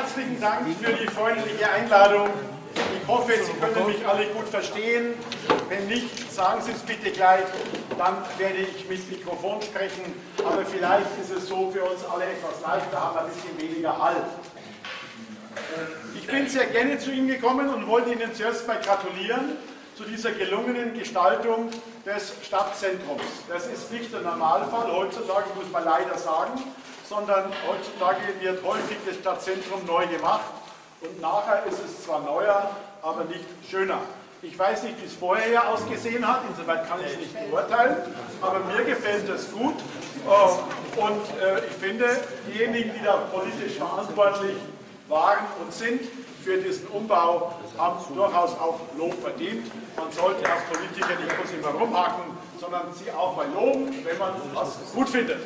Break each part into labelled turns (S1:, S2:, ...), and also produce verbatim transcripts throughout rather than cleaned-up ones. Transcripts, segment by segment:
S1: herzlichen Dank für die freundliche Einladung. Ich hoffe, Sie können mich alle gut verstehen. Wenn nicht, sagen Sie es bitte gleich, dann werde ich mit Mikrofon sprechen. Aber vielleicht ist es so für uns alle etwas leichter, haben ein bisschen weniger Hall. Ich bin sehr gerne zu Ihnen gekommen und wollte Ihnen zuerst mal gratulieren zu dieser gelungenen Gestaltung des Stadtzentrums. Das ist nicht der Normalfall, heutzutage muss man leider sagen, sondern heutzutage wird häufig das Stadtzentrum neu gemacht und nachher ist es zwar neuer, aber nicht schöner. Ich weiß nicht, wie es vorher ausgesehen hat, insoweit kann ich es nicht beurteilen, aber mir gefällt es gut und ich finde, diejenigen, die da politisch verantwortlich waren und sind für diesen Umbau, haben durchaus auch Lob verdient. Man sollte als Politiker nicht bloß immer rumhaken, sondern sie auch mal loben, wenn man was gut findet.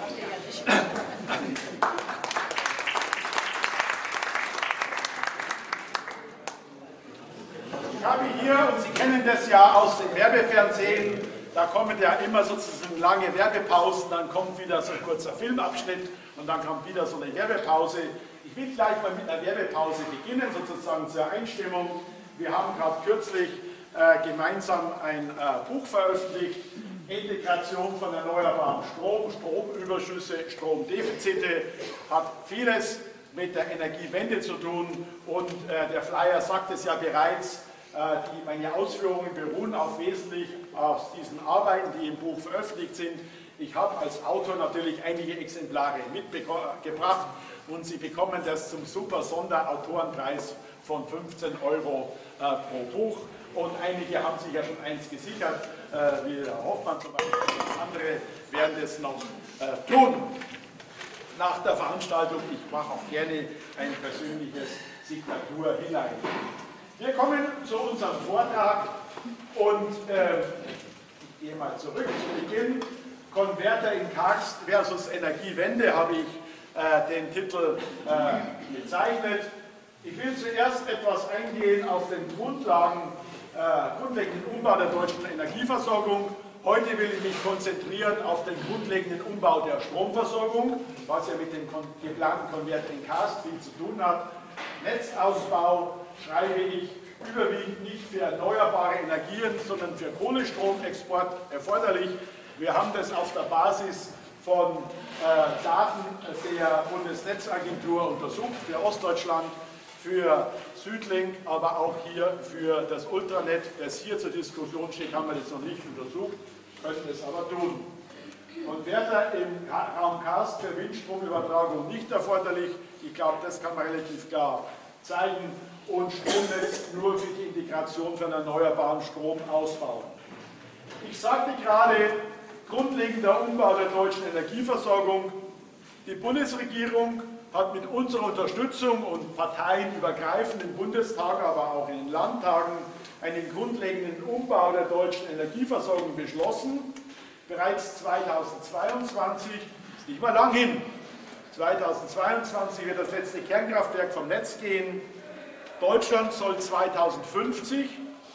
S1: Ich habe hier, und Sie kennen das ja aus dem Werbefernsehen, da kommen ja immer sozusagen lange Werbepausen, dann kommt wieder so ein kurzer Filmabschnitt und dann kommt wieder so eine Werbepause. Ich will gleich mal mit einer Werbepause beginnen, sozusagen zur Einstimmung. Wir haben gerade kürzlich äh, gemeinsam ein äh, Buch veröffentlicht, Integration von erneuerbarem Strom, Stromüberschüsse, Stromdefizite, hat vieles mit der Energiewende zu tun und äh, der Flyer sagt es ja bereits, äh, die, meine Ausführungen beruhen auch wesentlich auf diesen Arbeiten, die im Buch veröffentlicht sind. Ich habe als Autor natürlich einige Exemplare mitgebracht und Sie bekommen das zum super Sonderautorenpreis von fünfzehn Euro äh, pro Buch. Und einige haben sich ja schon eins gesichert, äh, wie der Hoffmann zum Beispiel, und andere werden das noch äh, tun. Nach der Veranstaltung, ich mache auch gerne ein persönliches Signatur hinein. Wir kommen zu unserem Vortrag und äh, ich gehe mal zurück zu Beginn. Konverter in Karst versus Energiewende habe ich äh, den Titel äh, bezeichnet. Ich will zuerst etwas eingehen auf den Grundlagen, äh, grundlegenden Umbau der deutschen Energieversorgung. Heute will ich mich konzentrieren auf den grundlegenden Umbau der Stromversorgung, was ja mit dem geplanten Konverter in Karst viel zu tun hat. Netzausbau schreibe ich überwiegend nicht für erneuerbare Energien, sondern für Kohlestromexport erforderlich. Wir haben das auf der Basis von äh, Daten der Bundesnetzagentur untersucht, für Ostdeutschland, für Südlink, aber auch hier für das Ultranet, das hier zur Diskussion steht, haben wir das noch nicht untersucht, können es aber tun. Konverter im Raum Karst für Windstromübertragung nicht erforderlich. Ich glaube, das kann man relativ klar zeigen. Und Stromnetz nur für die Integration von erneuerbarem Strom ausbauen. Ich sagte gerade, grundlegender Umbau der deutschen Energieversorgung. Die Bundesregierung hat mit unserer Unterstützung und parteienübergreifend im Bundestag, aber auch in den Landtagen einen grundlegenden Umbau der deutschen Energieversorgung beschlossen. Bereits zweitausendzweiundzwanzig, ist nicht mal lang hin, zweitausendzweiundzwanzig wird das letzte Kernkraftwerk vom Netz gehen. Deutschland soll zweitausendfünfzig,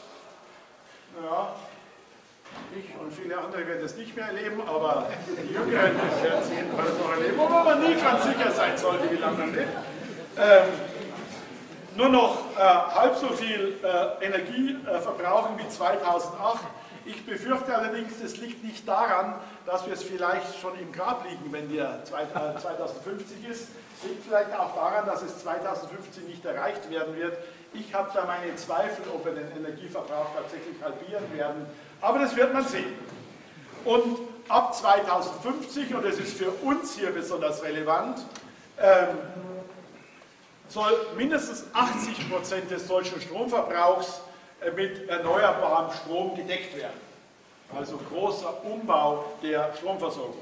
S1: ja, ich und viele andere werden das nicht mehr erleben, aber die Jüngeren werden es jedenfalls noch erleben, wo man nie ganz sicher sein sollte, wie lange man lebt. Ähm, nur noch äh, halb so viel äh, Energie äh, verbrauchen wie zweitausendacht. Ich befürchte allerdings, es liegt nicht daran, dass wir es vielleicht schon im Grab liegen, wenn der zweitausendfünfzig ist. Es liegt vielleicht auch daran, dass es zweitausendfünfzig nicht erreicht werden wird. Ich habe da meine Zweifel, ob wir den Energieverbrauch tatsächlich halbieren werden. Aber das wird man sehen. Und ab zweitausendfünfzig, und das ist für uns hier besonders relevant, ähm, soll mindestens achtzig Prozent des deutschen Stromverbrauchs äh, mit erneuerbarem Strom gedeckt werden. Also großer Umbau der Stromversorgung.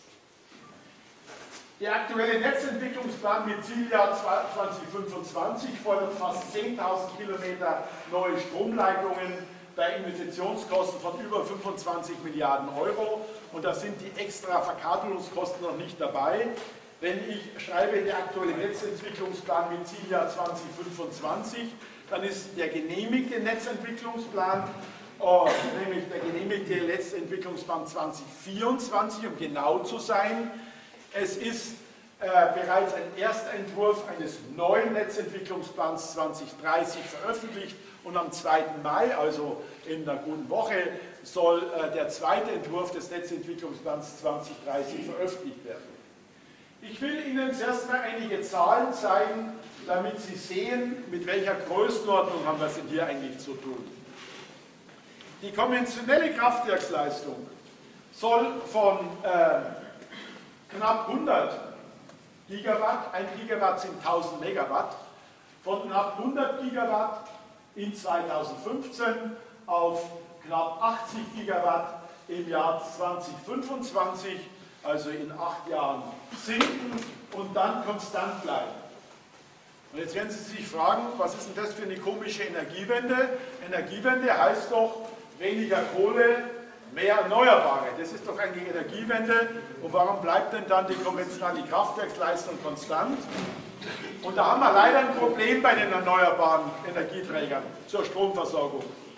S1: Der aktuelle Netzentwicklungsplan mit Zieljahr zweitausendfünfundzwanzig fordert fast zehntausend Kilometer neue Stromleitungen bei Investitionskosten von über fünfundzwanzig Milliarden Euro. Und da sind die extra Verkabelungskosten noch nicht dabei. Wenn ich schreibe, der aktuelle Netzentwicklungsplan mit Zieljahr zweitausendfünfundzwanzig, dann ist der genehmigte Netzentwicklungsplan, oh, nämlich der genehmigte Netzentwicklungsplan zweitausendvierundzwanzig, um genau zu sein. Es ist äh, bereits einen Erstentwurf eines neuen Netzentwicklungsplans zwanzig dreißig veröffentlicht und am zweiten Mai, also in einer guten Woche, soll äh, der zweite Entwurf des Netzentwicklungsplans zwanzig dreißig veröffentlicht werden. Ich will Ihnen zuerst mal einige Zahlen zeigen, damit Sie sehen, mit welcher Größenordnung haben wir es denn hier eigentlich zu tun. Die konventionelle Kraftwerksleistung soll von äh, knapp hundert Gigawatt, ein Gigawatt sind tausend Megawatt, von knapp hundert Gigawatt in zweitausendfünfzehn auf knapp achtzig Gigawatt im Jahr zweitausendfünfundzwanzig, also in acht Jahren, sinken und dann konstant bleiben. Und jetzt werden Sie sich fragen, was ist denn das für eine komische Energiewende? Energiewende heißt doch weniger Kohle, mehr Erneuerbare. Das ist doch eine Energiewende. Und warum bleibt denn dann die konventionelle Kraftwerksleistung konstant? Und da haben wir leider ein Problem bei den erneuerbaren Energieträgern zur Stromversorgung.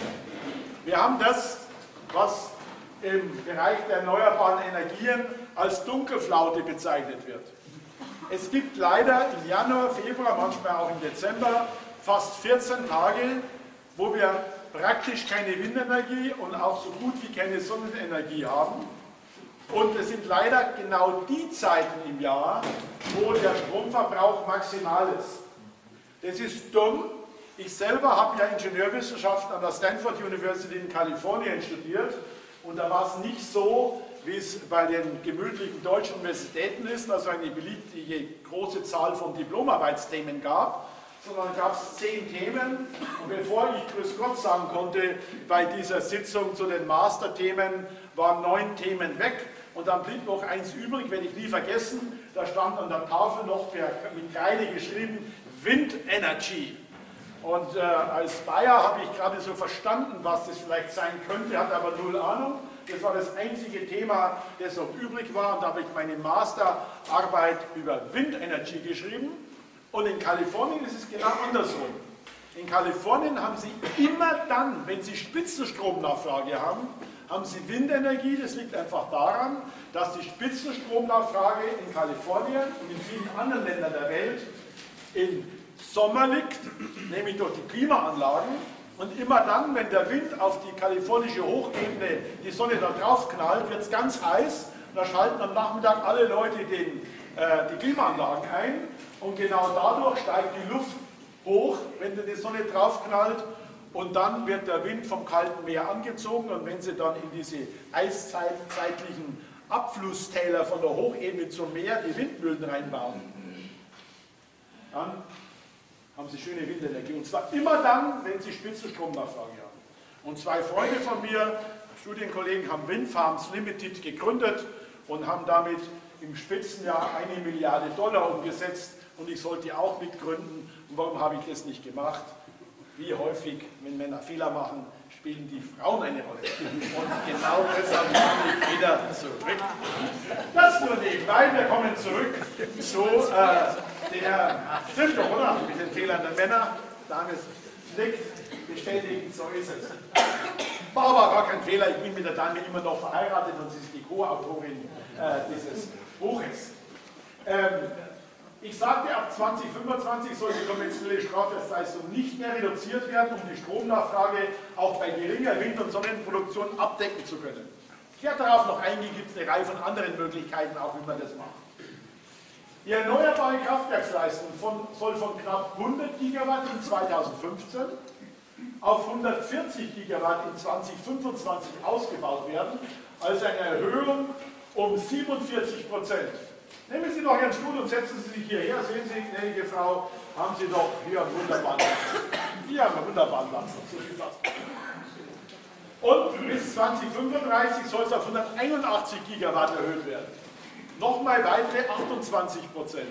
S1: Wir haben das, was im Bereich der erneuerbaren Energien als Dunkelflaute bezeichnet wird. Es gibt leider im Januar, Februar, manchmal auch im Dezember fast vierzehn Tage, wo wir praktisch keine Windenergie und auch so gut wie keine Sonnenenergie haben. Und es sind leider genau die Zeiten im Jahr, wo der Stromverbrauch maximal ist. Das ist dumm. Ich selber habe ja Ingenieurwissenschaften an der Stanford University in Kalifornien studiert und da war es nicht so, wie es bei den gemütlichen deutschen Universitäten ist, also eine beliebte große Zahl von Diplomarbeitsthemen gab, sondern gab es zehn Themen und bevor ich Grüß Gott sagen konnte bei dieser Sitzung zu den Masterthemen, waren neun Themen weg und dann blieb noch eins übrig, werde ich nie vergessen, da stand an der Tafel noch mit Kreide geschrieben, Wind Energy. Und äh, als Bayer habe ich gerade so verstanden, was das vielleicht sein könnte, hatte aber null Ahnung. Das war das einzige Thema, das noch übrig war und da habe ich meine Masterarbeit über Wind Energy geschrieben. Und in Kalifornien ist es genau andersrum. In Kalifornien haben Sie immer dann, wenn Sie Spitzenstromnachfrage haben, haben Sie Windenergie. Das liegt einfach daran, dass die Spitzenstromnachfrage in Kalifornien und in vielen anderen Ländern der Welt im Sommer liegt, nämlich durch die Klimaanlagen. Und immer dann, wenn der Wind auf die kalifornische Hochebene, die Sonne da drauf knallt, wird es ganz heiß. Da schalten am Nachmittag alle Leute den, äh, die Klimaanlagen ein. Und genau dadurch steigt die Luft hoch, wenn die Sonne drauf knallt. Und dann wird der Wind vom kalten Meer angezogen. Und wenn Sie dann in diese eiszeitlichen Abflusstäler von der Hochebene zum Meer die Windmühlen reinbauen, dann haben Sie schöne Windenergie. Und zwar immer dann, wenn Sie Spitzenstromnachfrage haben. Und zwei Freunde von mir, Studienkollegen, haben Windfarms Limited gegründet und haben damit im Spitzenjahr eine Milliarde Dollar umgesetzt. Und ich sollte auch mitgründen. Und warum habe ich das nicht gemacht? Wie häufig, wenn Männer Fehler machen, spielen die Frauen eine Rolle. Und genau deshalb komme ich wieder zurück. Das nur nebenbei, wir kommen zurück zu äh, der, stimmt doch, oder? Mit den Fehlern der Männer. Dame nickt, bestätigt, so ist es. War aber gar kein Fehler, ich bin mit der Dame immer noch verheiratet und sie ist die Co-Autorin äh, dieses Buches. Ähm, Ich sagte, ab zweitausendfünfundzwanzig soll die konventionelle Stromleistung nicht mehr reduziert werden, um die Stromnachfrage auch bei geringer Wind- und Sonnenproduktion abdecken zu können. Ich werde darauf noch eingehen, gibt es eine Reihe von anderen Möglichkeiten, auch wie man das macht. Die erneuerbare Kraftwerksleistung von, soll von knapp hundert Gigawatt in zweitausendfünfzehn auf hundertvierzig Gigawatt in zweitausendfünfundzwanzig ausgebaut werden, also eine Erhöhung um siebenundvierzig Prozent. Nehmen Sie doch Ihren Stuhl und setzen Sie sich hierher. Sehen Sie, gnädige Frau, haben Sie doch hier einen wunderbaren Platz. Hier haben wir einen wunderbaren Platz. So viel Platz. Und bis zweitausendfünfunddreißig soll es auf hunderteinundachtzig Gigawatt erhöht werden. Nochmal weitere achtundzwanzig Prozent.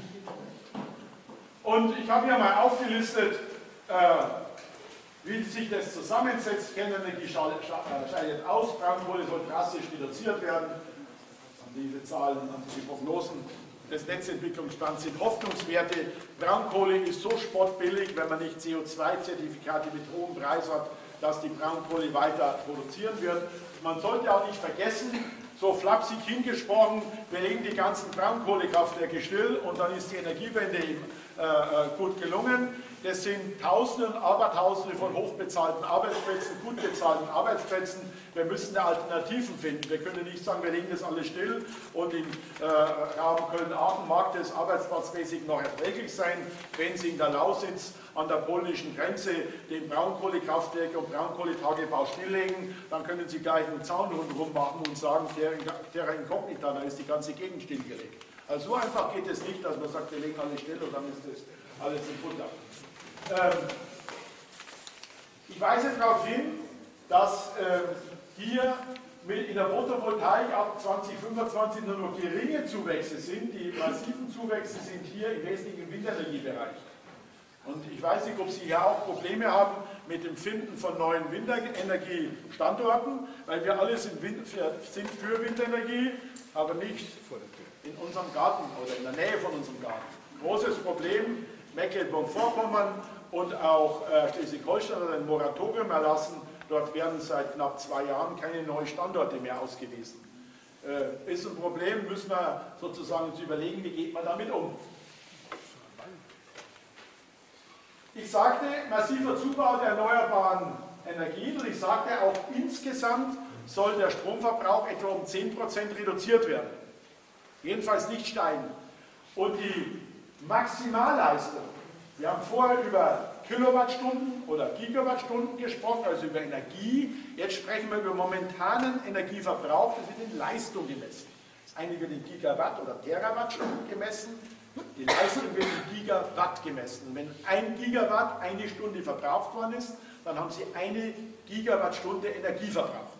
S1: Und ich habe hier mal aufgelistet, äh, wie sich das zusammensetzt. Kernenergie scheidet aus, Braunkohle soll drastisch reduziert werden. Diese Zahlen, die Prognosen des Netzentwicklungsplans sind Hoffnungswerte. Braunkohle ist so spottbillig, wenn man nicht C O zwei Zertifikate mit hohem Preis hat, dass die Braunkohle weiter produzieren wird. Man sollte auch nicht vergessen, so flapsig hingesprochen, wir legen die ganzen Braunkohlekraftwerke still und dann ist die Energiewende eben, äh, gut gelungen. Das sind Tausende und Abertausende von hochbezahlten Arbeitsplätzen, gut bezahlten Arbeitsplätzen. Wir müssen Alternativen finden. Wir können nicht sagen, wir legen das alles still und im äh, Raum Köln-Aachen mag das arbeitsplatzmäßig noch erträglich sein, wenn Sie in der Lausitz an der polnischen Grenze den Braunkohlekraftwerk und Braunkohletagebau stilllegen, dann können Sie gleich einen Zaun rundherum machen und sagen, terra incognita, da ist die ganze Gegend stillgelegt. Also so einfach geht es nicht, dass man sagt, wir legen alles still und dann ist das alles im Futter. Ähm, ich weise darauf hin, dass ähm, hier mit in der Photovoltaik ab zweitausendfünfundzwanzig nur noch geringe Zuwächse sind. Die massiven Zuwächse sind hier im wesentlichen Windenergiebereich. Und ich weiß nicht, ob Sie hier auch Probleme haben mit dem Finden von neuen Windenergiestandorten, weil wir alle sind, Wind, für, sind für Windenergie, aber nicht in unserem Garten oder in der Nähe von unserem Garten. Großes Problem, Mecklenburg-Vorpommern und auch äh, Schleswig-Holstein hat ein Moratorium erlassen. Dort werden seit knapp zwei Jahren keine neuen Standorte mehr ausgewiesen. Äh, ist ein Problem, müssen wir sozusagen uns überlegen, wie geht man damit um. Ich sagte, massiver Zubau der erneuerbaren Energien und ich sagte auch, insgesamt soll der Stromverbrauch etwa um zehn Prozent reduziert werden. Jedenfalls nicht steigen. Und die Maximalleistung, wir haben vorher über Kilowattstunden oder Gigawattstunden gesprochen, also über Energie. Jetzt sprechen wir über momentanen Energieverbrauch, das wird in Leistung gemessen. Das eine wird in Gigawatt oder Terawattstunden gemessen, die Leistung wird in Gigawatt gemessen. Und wenn ein Gigawatt eine Stunde verbraucht worden ist, dann haben Sie eine Gigawattstunde Energie verbraucht.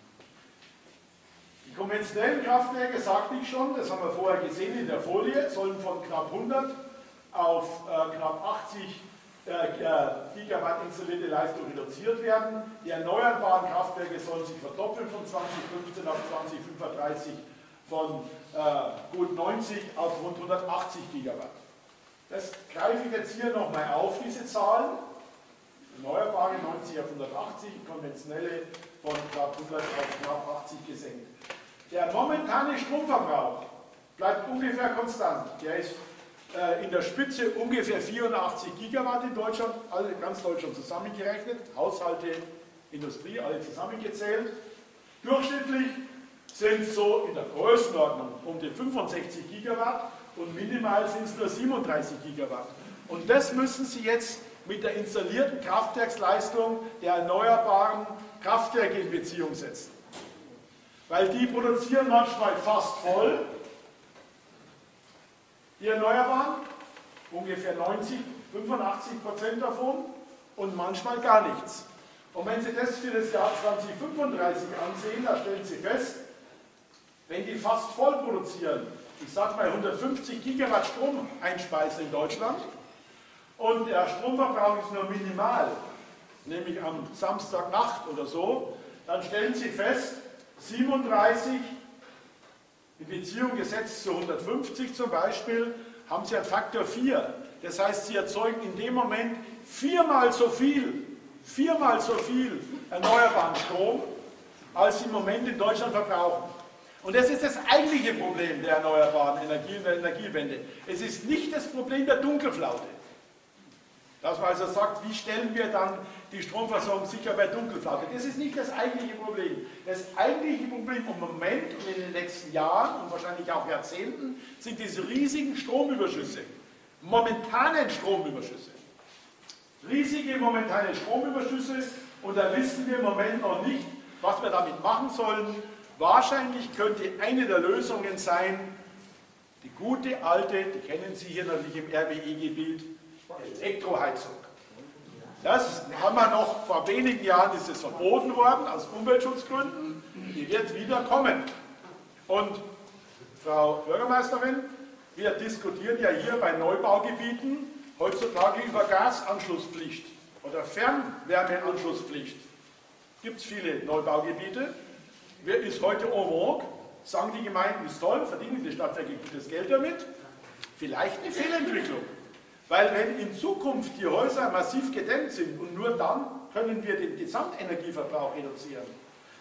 S1: Die konventionellen Kraftwerke, sagte ich schon, das haben wir vorher gesehen in der Folie, sollen von knapp hundert auf äh, knapp achtzig äh, Gigawatt installierte Leistung reduziert werden. Die erneuerbaren Kraftwerke sollen sich verdoppeln von zweitausendfünfzehn auf zweitausendfünfunddreißig von äh, gut neunzig auf rund hundertachtzig Gigawatt. Das greife ich jetzt hier nochmal auf, diese Zahlen. Erneuerbare neunzig auf hundertachtzig, konventionelle von knapp hundert auf knapp achtzig gesenkt. Der momentane Stromverbrauch bleibt ungefähr konstant. Der ist äh, in der Spitze ungefähr vierundachtzig Gigawatt in Deutschland, alle, ganz Deutschland zusammengerechnet, Haushalte, Industrie, alle zusammengezählt. Durchschnittlich sind es so in der Größenordnung um die fünfundsechzig Gigawatt und minimal sind es nur siebenunddreißig Gigawatt. Und das müssen Sie jetzt mit der installierten Kraftwerksleistung der erneuerbaren Kraftwerke in Beziehung setzen. Weil die produzieren manchmal fast voll, die Erneuerbaren, ungefähr neunzig, fünfundachtzig Prozent davon und manchmal gar nichts. Und wenn Sie das für das Jahr zweitausendfünfunddreißig ansehen, da stellen Sie fest, wenn die fast voll produzieren, ich sage mal hundertfünfzig Gigawatt Strom einspeisen in Deutschland und der Stromverbrauch ist nur minimal, nämlich am Samstagnacht oder so, dann stellen Sie fest, siebenunddreißig in Beziehung gesetzt zu hundertfünfzig zum Beispiel, haben Sie einen Faktor vier. Das heißt, Sie erzeugen in dem Moment viermal so viel, viermal so viel erneuerbaren Strom, als Sie im Moment in Deutschland verbrauchen. Und das ist das eigentliche Problem der erneuerbaren Energie und der Energiewende. Es ist nicht das Problem der Dunkelflaute. Dass man also sagt, wie stellen wir dann die Stromversorgung sicher bei Dunkelflaute? Das ist nicht das eigentliche Problem. Das eigentliche Problem im Moment und in den nächsten Jahren und wahrscheinlich auch Jahrzehnten sind diese riesigen Stromüberschüsse. Momentanen Stromüberschüsse. Riesige momentane Stromüberschüsse und da wissen wir im Moment noch nicht, was wir damit machen sollen. Wahrscheinlich könnte eine der Lösungen sein, die gute alte, die kennen Sie hier natürlich im R W E-Gebiet, Elektroheizung. Das haben wir noch, vor wenigen Jahren ist es verboten worden, aus Umweltschutzgründen. Die wird wieder kommen. Und Frau Bürgermeisterin, wir diskutieren ja hier bei Neubaugebieten heutzutage über Gasanschlusspflicht oder Fernwärmeanschlusspflicht. Gibt es viele Neubaugebiete. Wer ist heute en vogue? Sagen die Gemeinden, ist toll, verdienen die Stadtwerke gutes Geld damit. Vielleicht eine Fehlentwicklung. Weil wenn in Zukunft die Häuser massiv gedämmt sind und nur dann können wir den Gesamtenergieverbrauch reduzieren.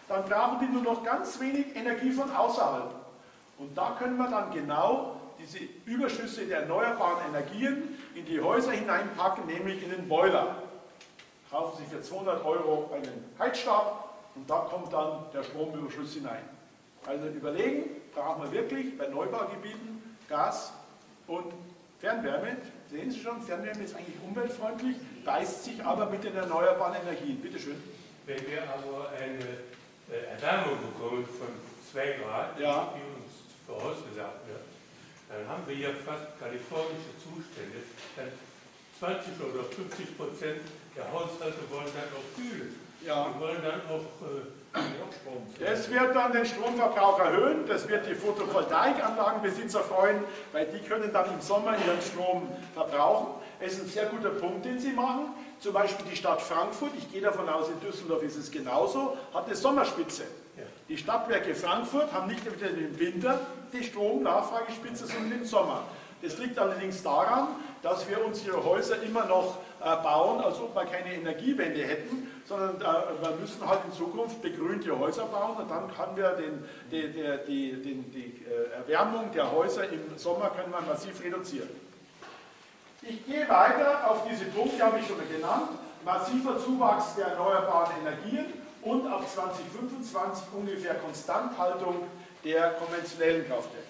S1: dann brauchen die nur noch ganz wenig Energie von außerhalb. Und da können wir dann genau diese Überschüsse der erneuerbaren Energien in die Häuser hineinpacken, nämlich in den Boiler. Kaufen Sie für zweihundert Euro einen Heizstab und da kommt dann der Stromüberschuss hinein. Also überlegen, brauchen wir wirklich bei Neubaugebieten Gas und Fernwärme. Sehen Sie schon, Fernwärme ist eigentlich umweltfreundlich, beißt sich aber mit den erneuerbaren Energien. Bitte schön.
S2: Wenn wir aber eine äh, Erwärmung bekommen von zwei Grad,
S1: ja.
S2: die uns vorausgesagt wird, dann haben wir hier fast kalifornische Zustände. Dann zwanzig oder fünfzig Prozent der Haushalte wollen dann auch kühlen.
S1: Ja.
S2: Die wollen dann auch äh, Strom.
S1: Das wird dann den Stromverbrauch erhöhen, das wird die Photovoltaikanlagenbesitzer freuen, weil die können dann im Sommer ihren Strom verbrauchen. Es ist ein sehr guter Punkt, den Sie machen. Zum Beispiel die Stadt Frankfurt, ich gehe davon aus, in Düsseldorf ist es genauso, hat eine Sommerspitze. Ja. Die Stadtwerke Frankfurt haben nicht nur im Winter die Stromnachfragespitze, sondern im Sommer. Das liegt allerdings daran, dass wir unsere Häuser immer noch äh, bauen, als ob wir keine Energiewende hätten, sondern äh, wir müssen halt in Zukunft begrünte Häuser bauen und dann können wir den, die, die, die, die, die äh, Erwärmung der Häuser im Sommer können wir massiv reduzieren. Ich gehe weiter auf diese Punkte, habe ich schon mal genannt. Massiver Zuwachs der erneuerbaren Energien und ab zweitausendfünfundzwanzig ungefähr Konstanthaltung der konventionellen Kraftwerke.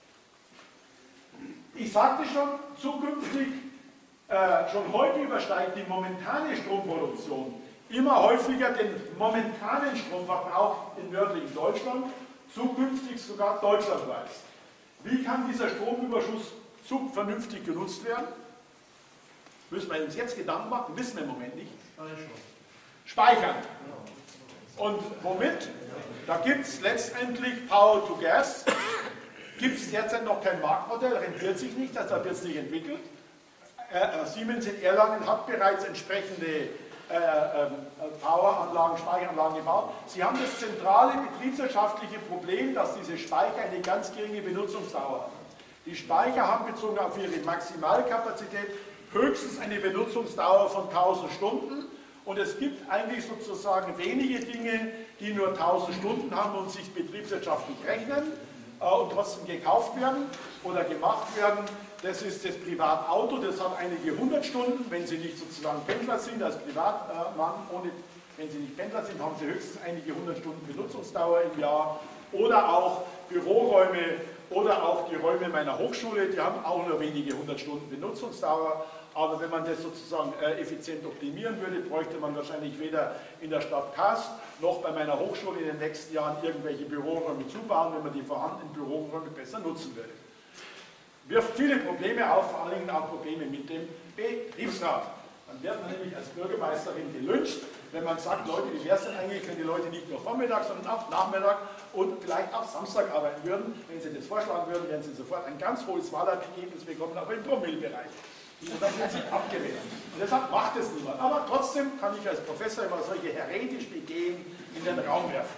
S1: Ich sagte schon, zukünftig, äh, schon heute übersteigt die momentane Stromproduktion immer häufiger den momentanen Stromverbrauch in nördlichen Deutschland, zukünftig sogar deutschlandweit. Wie kann dieser Stromüberschuss vernünftig genutzt werden? Müssen wir uns jetzt Gedanken machen, wissen wir im Moment nicht. Speichern. Und womit? Da gibt es letztendlich Power to Gas. Gibt es derzeit noch kein Marktmodell, rentiert sich nicht, deshalb wird es nicht entwickelt. Äh, Siemens in Erlangen hat bereits entsprechende äh, äh, Poweranlagen, Speicheranlagen gebaut. Sie haben das zentrale betriebswirtschaftliche Problem, dass diese Speicher eine ganz geringe Benutzungsdauer haben. Die Speicher haben bezogen auf ihre Maximalkapazität höchstens eine Benutzungsdauer von tausend Stunden und es gibt eigentlich sozusagen wenige Dinge, die nur tausend Stunden haben und sich betriebswirtschaftlich rechnen äh, und trotzdem gekauft werden oder gemacht werden. Das ist das Privatauto, das hat einige hundert Stunden, wenn Sie nicht sozusagen Pendler sind, als Privatmann, ohne, wenn Sie nicht Pendler sind, haben Sie höchstens einige hundert Stunden Benutzungsdauer im Jahr oder auch Büroräume oder auch die Räume meiner Hochschule, die haben auch nur wenige hundert Stunden Benutzungsdauer. Aber wenn man das sozusagen äh, effizient optimieren würde, bräuchte man wahrscheinlich weder in der Stadt Kast noch bei meiner Hochschule in den nächsten Jahren irgendwelche Büroräume zubauen, wenn man die vorhandenen Büroräume besser nutzen würde. Wirft viele Probleme auf, vor allen Dingen auch Probleme mit dem Betriebsrat. Dann wird man nämlich als Bürgermeisterin gelyncht, wenn man sagt, Leute, wie wäre es denn eigentlich, wenn die Leute nicht nur Vormittag, sondern auch Nachmittag und vielleicht auch Samstag arbeiten würden. Wenn sie das vorschlagen würden, werden sie sofort ein ganz hohes Wahlergebnis bekommen, aber im Promillebereich. Und dann wird sie abgelehnt. Und deshalb macht es niemand. Aber trotzdem kann ich als Professor immer solche heretischen Ideen in den Raum werfen.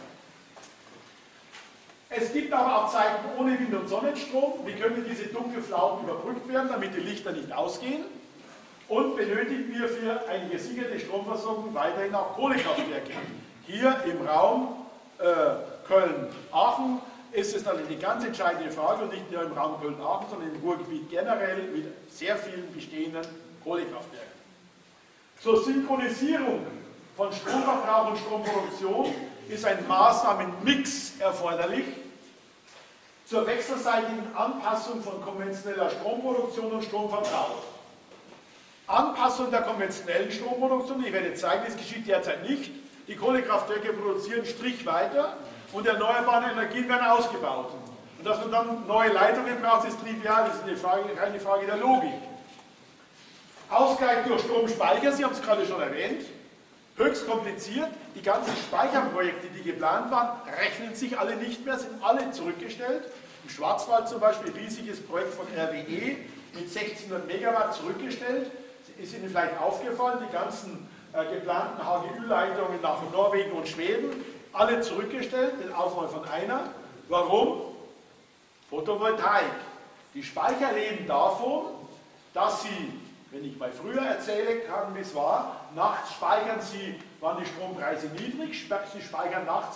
S1: Es gibt aber auch Zeiten ohne Wind- und Sonnenstrom. Wie können diese Dunkelflauten überbrückt werden, damit die Lichter nicht ausgehen? Und benötigen wir für eine gesicherte Stromversorgung weiterhin auch Kohlekraftwerke. Hier im Raum äh, Köln-Aachen ist es dann eine ganz entscheidende Frage und nicht nur im Raum Köln-Aachen, sondern im Ruhrgebiet generell mit sehr vielen bestehenden Kohlekraftwerken. Zur Synchronisierung von Stromverbrauch und Stromproduktion ist ein Maßnahmenmix erforderlich. Zur wechselseitigen Anpassung von konventioneller Stromproduktion und Stromverbrauch. Anpassung der konventionellen Stromproduktion, ich werde zeigen, das geschieht derzeit nicht. Die Kohlekraftwerke produzieren Strich weiter und erneuerbare Energien werden ausgebaut. Und dass man dann neue Leitungen braucht, ist trivial, das ist eine Frage, keine Frage der Logik. Ausgleich durch Stromspeicher, Sie haben es gerade schon erwähnt, höchst kompliziert. Die ganzen Speicherprojekte, die geplant waren, rechnen sich alle nicht mehr, sind alle zurückgestellt. Im Schwarzwald zum Beispiel, riesiges Projekt von R W E mit sechzehnhundert Megawatt zurückgestellt. Ist Ihnen vielleicht aufgefallen, die ganzen äh, geplanten H G Ü-Leitungen nach Norwegen und Schweden, alle zurückgestellt, mit Ausnahme von einer. Warum? Photovoltaik. Die Speicher leben davon, dass sie, wenn ich mal früher erzähle kann, wie es war, nachts speichern sie, waren die Strompreise niedrig, sie speichern nachts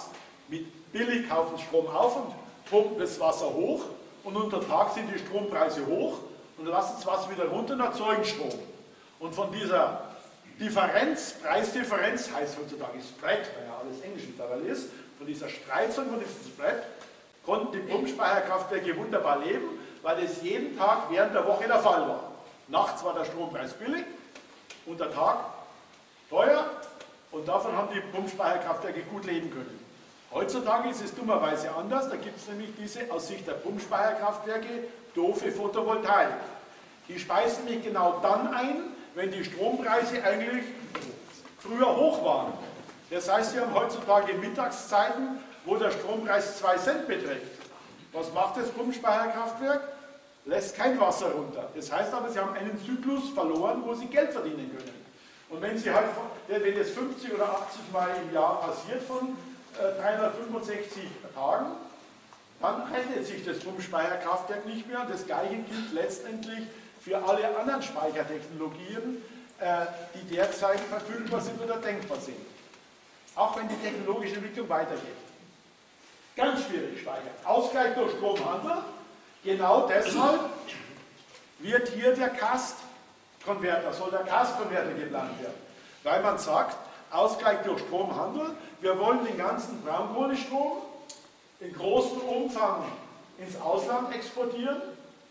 S1: mit billig kaufen Strom auf und pumpen das Wasser hoch und unter Tag sind die Strompreise hoch und lassen das Wasser wieder runter und erzeugen Strom. Und von dieser Differenz, Preisdifferenz, heißt heutzutage Spread, weil ja alles Englisch mittlerweile ist, von dieser Spreizung, von diesem Spread, konnten die Pumpspeicherkraftwerke wunderbar leben, weil es jeden Tag während der Woche der Fall war. Nachts war der Strompreis billig, unter Tag teuer und davon haben die Pumpspeicherkraftwerke gut leben können. Heutzutage ist es dummerweise anders, da gibt es nämlich diese aus Sicht der Pumpspeicherkraftwerke doofe Photovoltaik. Die speisen mich genau dann ein, wenn die Strompreise eigentlich früher hoch waren. Das heißt, wir haben heutzutage Mittagszeiten, wo der Strompreis zwei Cent beträgt. Was macht das Pumpspeicherkraftwerk? Lässt kein Wasser runter. Das heißt aber, sie haben einen Zyklus verloren, wo sie Geld verdienen können. Und wenn sie halt, wenn das fünfzig oder achtzig Mal im Jahr passiert von äh, dreihundertfünfundsechzig Tagen, dann rechnet sich das Pumpspeicherkraftwerk nicht mehr. Und das Gleiche gilt letztendlich für alle anderen Speichertechnologien, äh, die derzeit verfügbar sind oder denkbar sind. Auch wenn die technologische Entwicklung weitergeht. Ganz schwierig speichern. Ausgleich durch Stromhandel. Genau deshalb wird hier der Cast-Konverter, soll der Cast-Konverter geplant werden. Weil man sagt, Ausgleich durch Stromhandel, wir wollen den ganzen Braunkohlestrom in großem Umfang ins Ausland exportieren.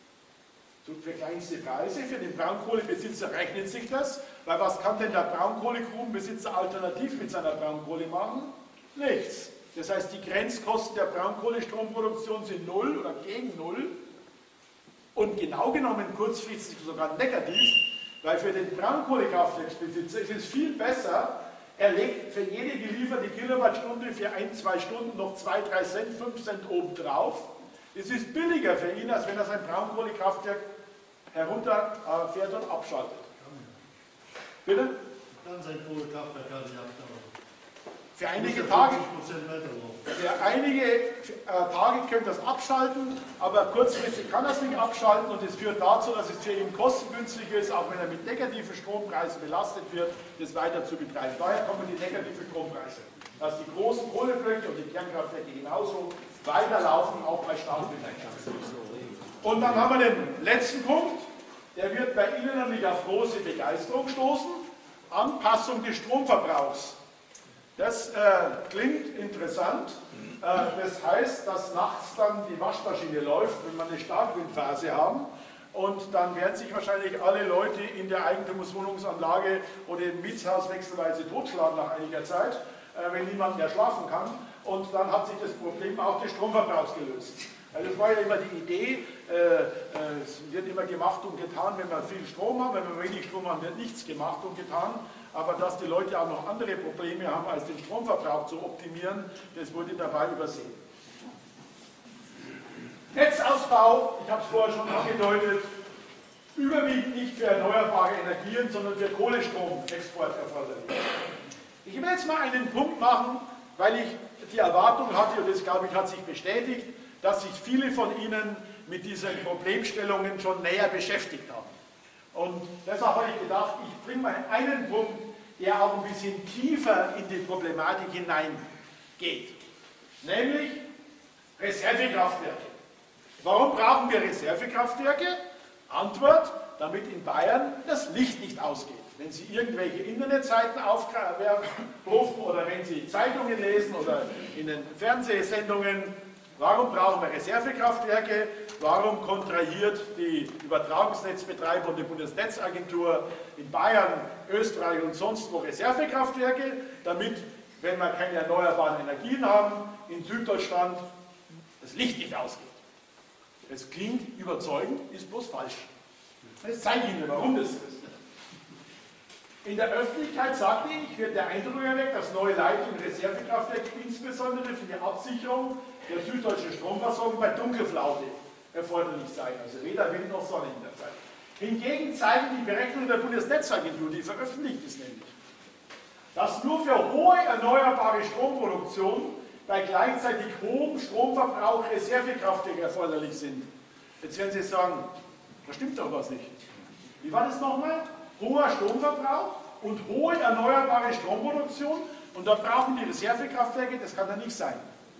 S1: Für kleinste Preise, für den Braunkohlebesitzer rechnet sich das, weil was kann denn der Braunkohlegrubenbesitzer alternativ mit seiner Braunkohle machen? Nichts. Das heißt, die Grenzkosten der Braunkohlestromproduktion sind null oder gegen null und genau genommen kurzfristig sogar negativ, weil für den Braunkohlekraftwerksbesitzer ist es viel besser, er legt für jede gelieferte Kilowattstunde für ein, zwei Stunden noch zwei, drei Cent, fünf Cent obendrauf. Es ist billiger für ihn, als wenn er sein Braunkohlekraftwerk herunterfährt und abschaltet. Bitte?
S3: Dann sein Kohlekraftwerk gar nicht abschalten.
S1: Für einige Tage, für einige äh, Tage könnt ihr das abschalten, aber kurzfristig kann er es nicht abschalten und es führt dazu, dass es für ihn kostengünstiger ist, auch wenn er mit negativen Strompreisen belastet wird, das weiter zu betreiben. Daher kommen die negativen Strompreise. Dass die großen Kohleblöcke und die Kernkraftwerke genauso weiterlaufen, auch bei Staatsgesellschaften. Und dann haben wir den letzten Punkt, der wird bei Ihnen nämlich auf große Begeisterung stoßen, Anpassung des Stromverbrauchs. Das äh, klingt interessant. Äh, das heißt, dass nachts dann die Waschmaschine läuft, wenn wir eine Starkwindphase haben. Und dann werden sich wahrscheinlich alle Leute in der Eigentumswohnungsanlage oder im Mietshaus wechselweise totschlagen nach einiger Zeit, äh, wenn niemand mehr schlafen kann. Und dann hat sich das Problem auch des Stromverbrauchs gelöst. Also das war ja immer die Idee, äh, äh, es wird immer gemacht und getan, wenn wir viel Strom haben, wenn wir wenig Strom haben, wird nichts gemacht und getan. Aber dass die Leute auch noch andere Probleme haben, als den Stromverbrauch zu optimieren, das wurde dabei übersehen. Netzausbau, ich habe es vorher schon angedeutet, überwiegend nicht für erneuerbare Energien, sondern für Kohlestromexport erforderlich. Ich will jetzt mal einen Punkt machen, weil ich die Erwartung hatte, und das glaube ich hat sich bestätigt, dass sich viele von Ihnen mit diesen Problemstellungen schon näher beschäftigt haben. Und deshalb habe ich gedacht, ich bringe mal einen Punkt, der auch ein bisschen tiefer in die Problematik hineingeht. Nämlich Reservekraftwerke. Warum brauchen wir Reservekraftwerke? Antwort, damit in Bayern das Licht nicht ausgeht. Wenn Sie irgendwelche Internetseiten aufrufen oder wenn Sie Zeitungen lesen oder in den Fernsehsendungen, warum brauchen wir Reservekraftwerke? Warum kontrahiert die Übertragungsnetzbetreiber und die Bundesnetzagentur in Bayern, Österreich und sonst wo Reservekraftwerke? Damit, wenn wir keine erneuerbaren Energien haben, in Süddeutschland das Licht nicht ausgeht. Es klingt überzeugend, ist bloß falsch. Jetzt zeige ich Ihnen, warum das so ist. In der Öffentlichkeit sagte ich, wird der Eindruck erweckt, dass neue Leitungen und Reservekraftwerke insbesondere für die Absicherung der süddeutschen Stromversorgung bei Dunkelflaute erforderlich seien. Also weder Wind noch Sonne in der Zeit. Hingegen zeigen die Berechnungen der Bundesnetzagentur, die veröffentlicht ist nämlich, dass nur für hohe erneuerbare Stromproduktion bei gleichzeitig hohem Stromverbrauch Reservekraftwerke erforderlich sind. Jetzt werden Sie sagen, da stimmt doch was nicht. Wie war das nochmal? Hoher Stromverbrauch und hohe erneuerbare Stromproduktion und da brauchen die Reservekraftwerke, das kann da nicht sein.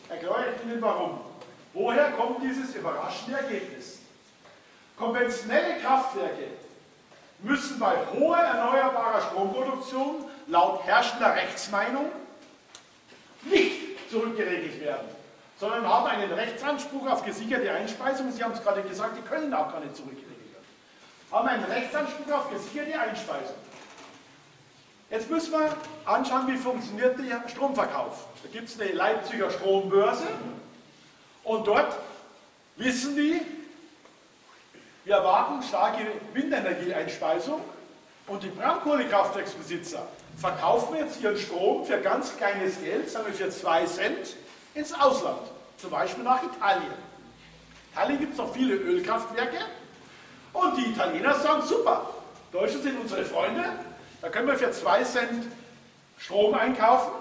S1: Erkläre ich Ihnen warum. Woher kommt dieses überraschende Ergebnis? Konventionelle Kraftwerke müssen bei hoher erneuerbarer Stromproduktion laut herrschender Rechtsmeinung nicht zurückgeregelt werden, sondern haben einen Rechtsanspruch auf gesicherte Einspeisung. Sie haben es gerade gesagt, die können auch gar nicht zurückgeregelt werden. Haben einen Rechtsanspruch auf gesicherte Einspeisung. Jetzt müssen wir anschauen, wie funktioniert der Stromverkauf. Da gibt es eine Leipziger Strombörse und dort wissen die, wir erwarten starke Windenergieeinspeisung und die Braunkohlekraftwerksbesitzer verkaufen jetzt ihren Strom für ganz kleines Geld, sagen wir für zwei Cent, ins Ausland, zum Beispiel nach Italien. In Italien gibt es noch viele Ölkraftwerke und die Italiener sagen, super, Deutsche sind unsere Freunde, da können wir für zwei Cent Strom einkaufen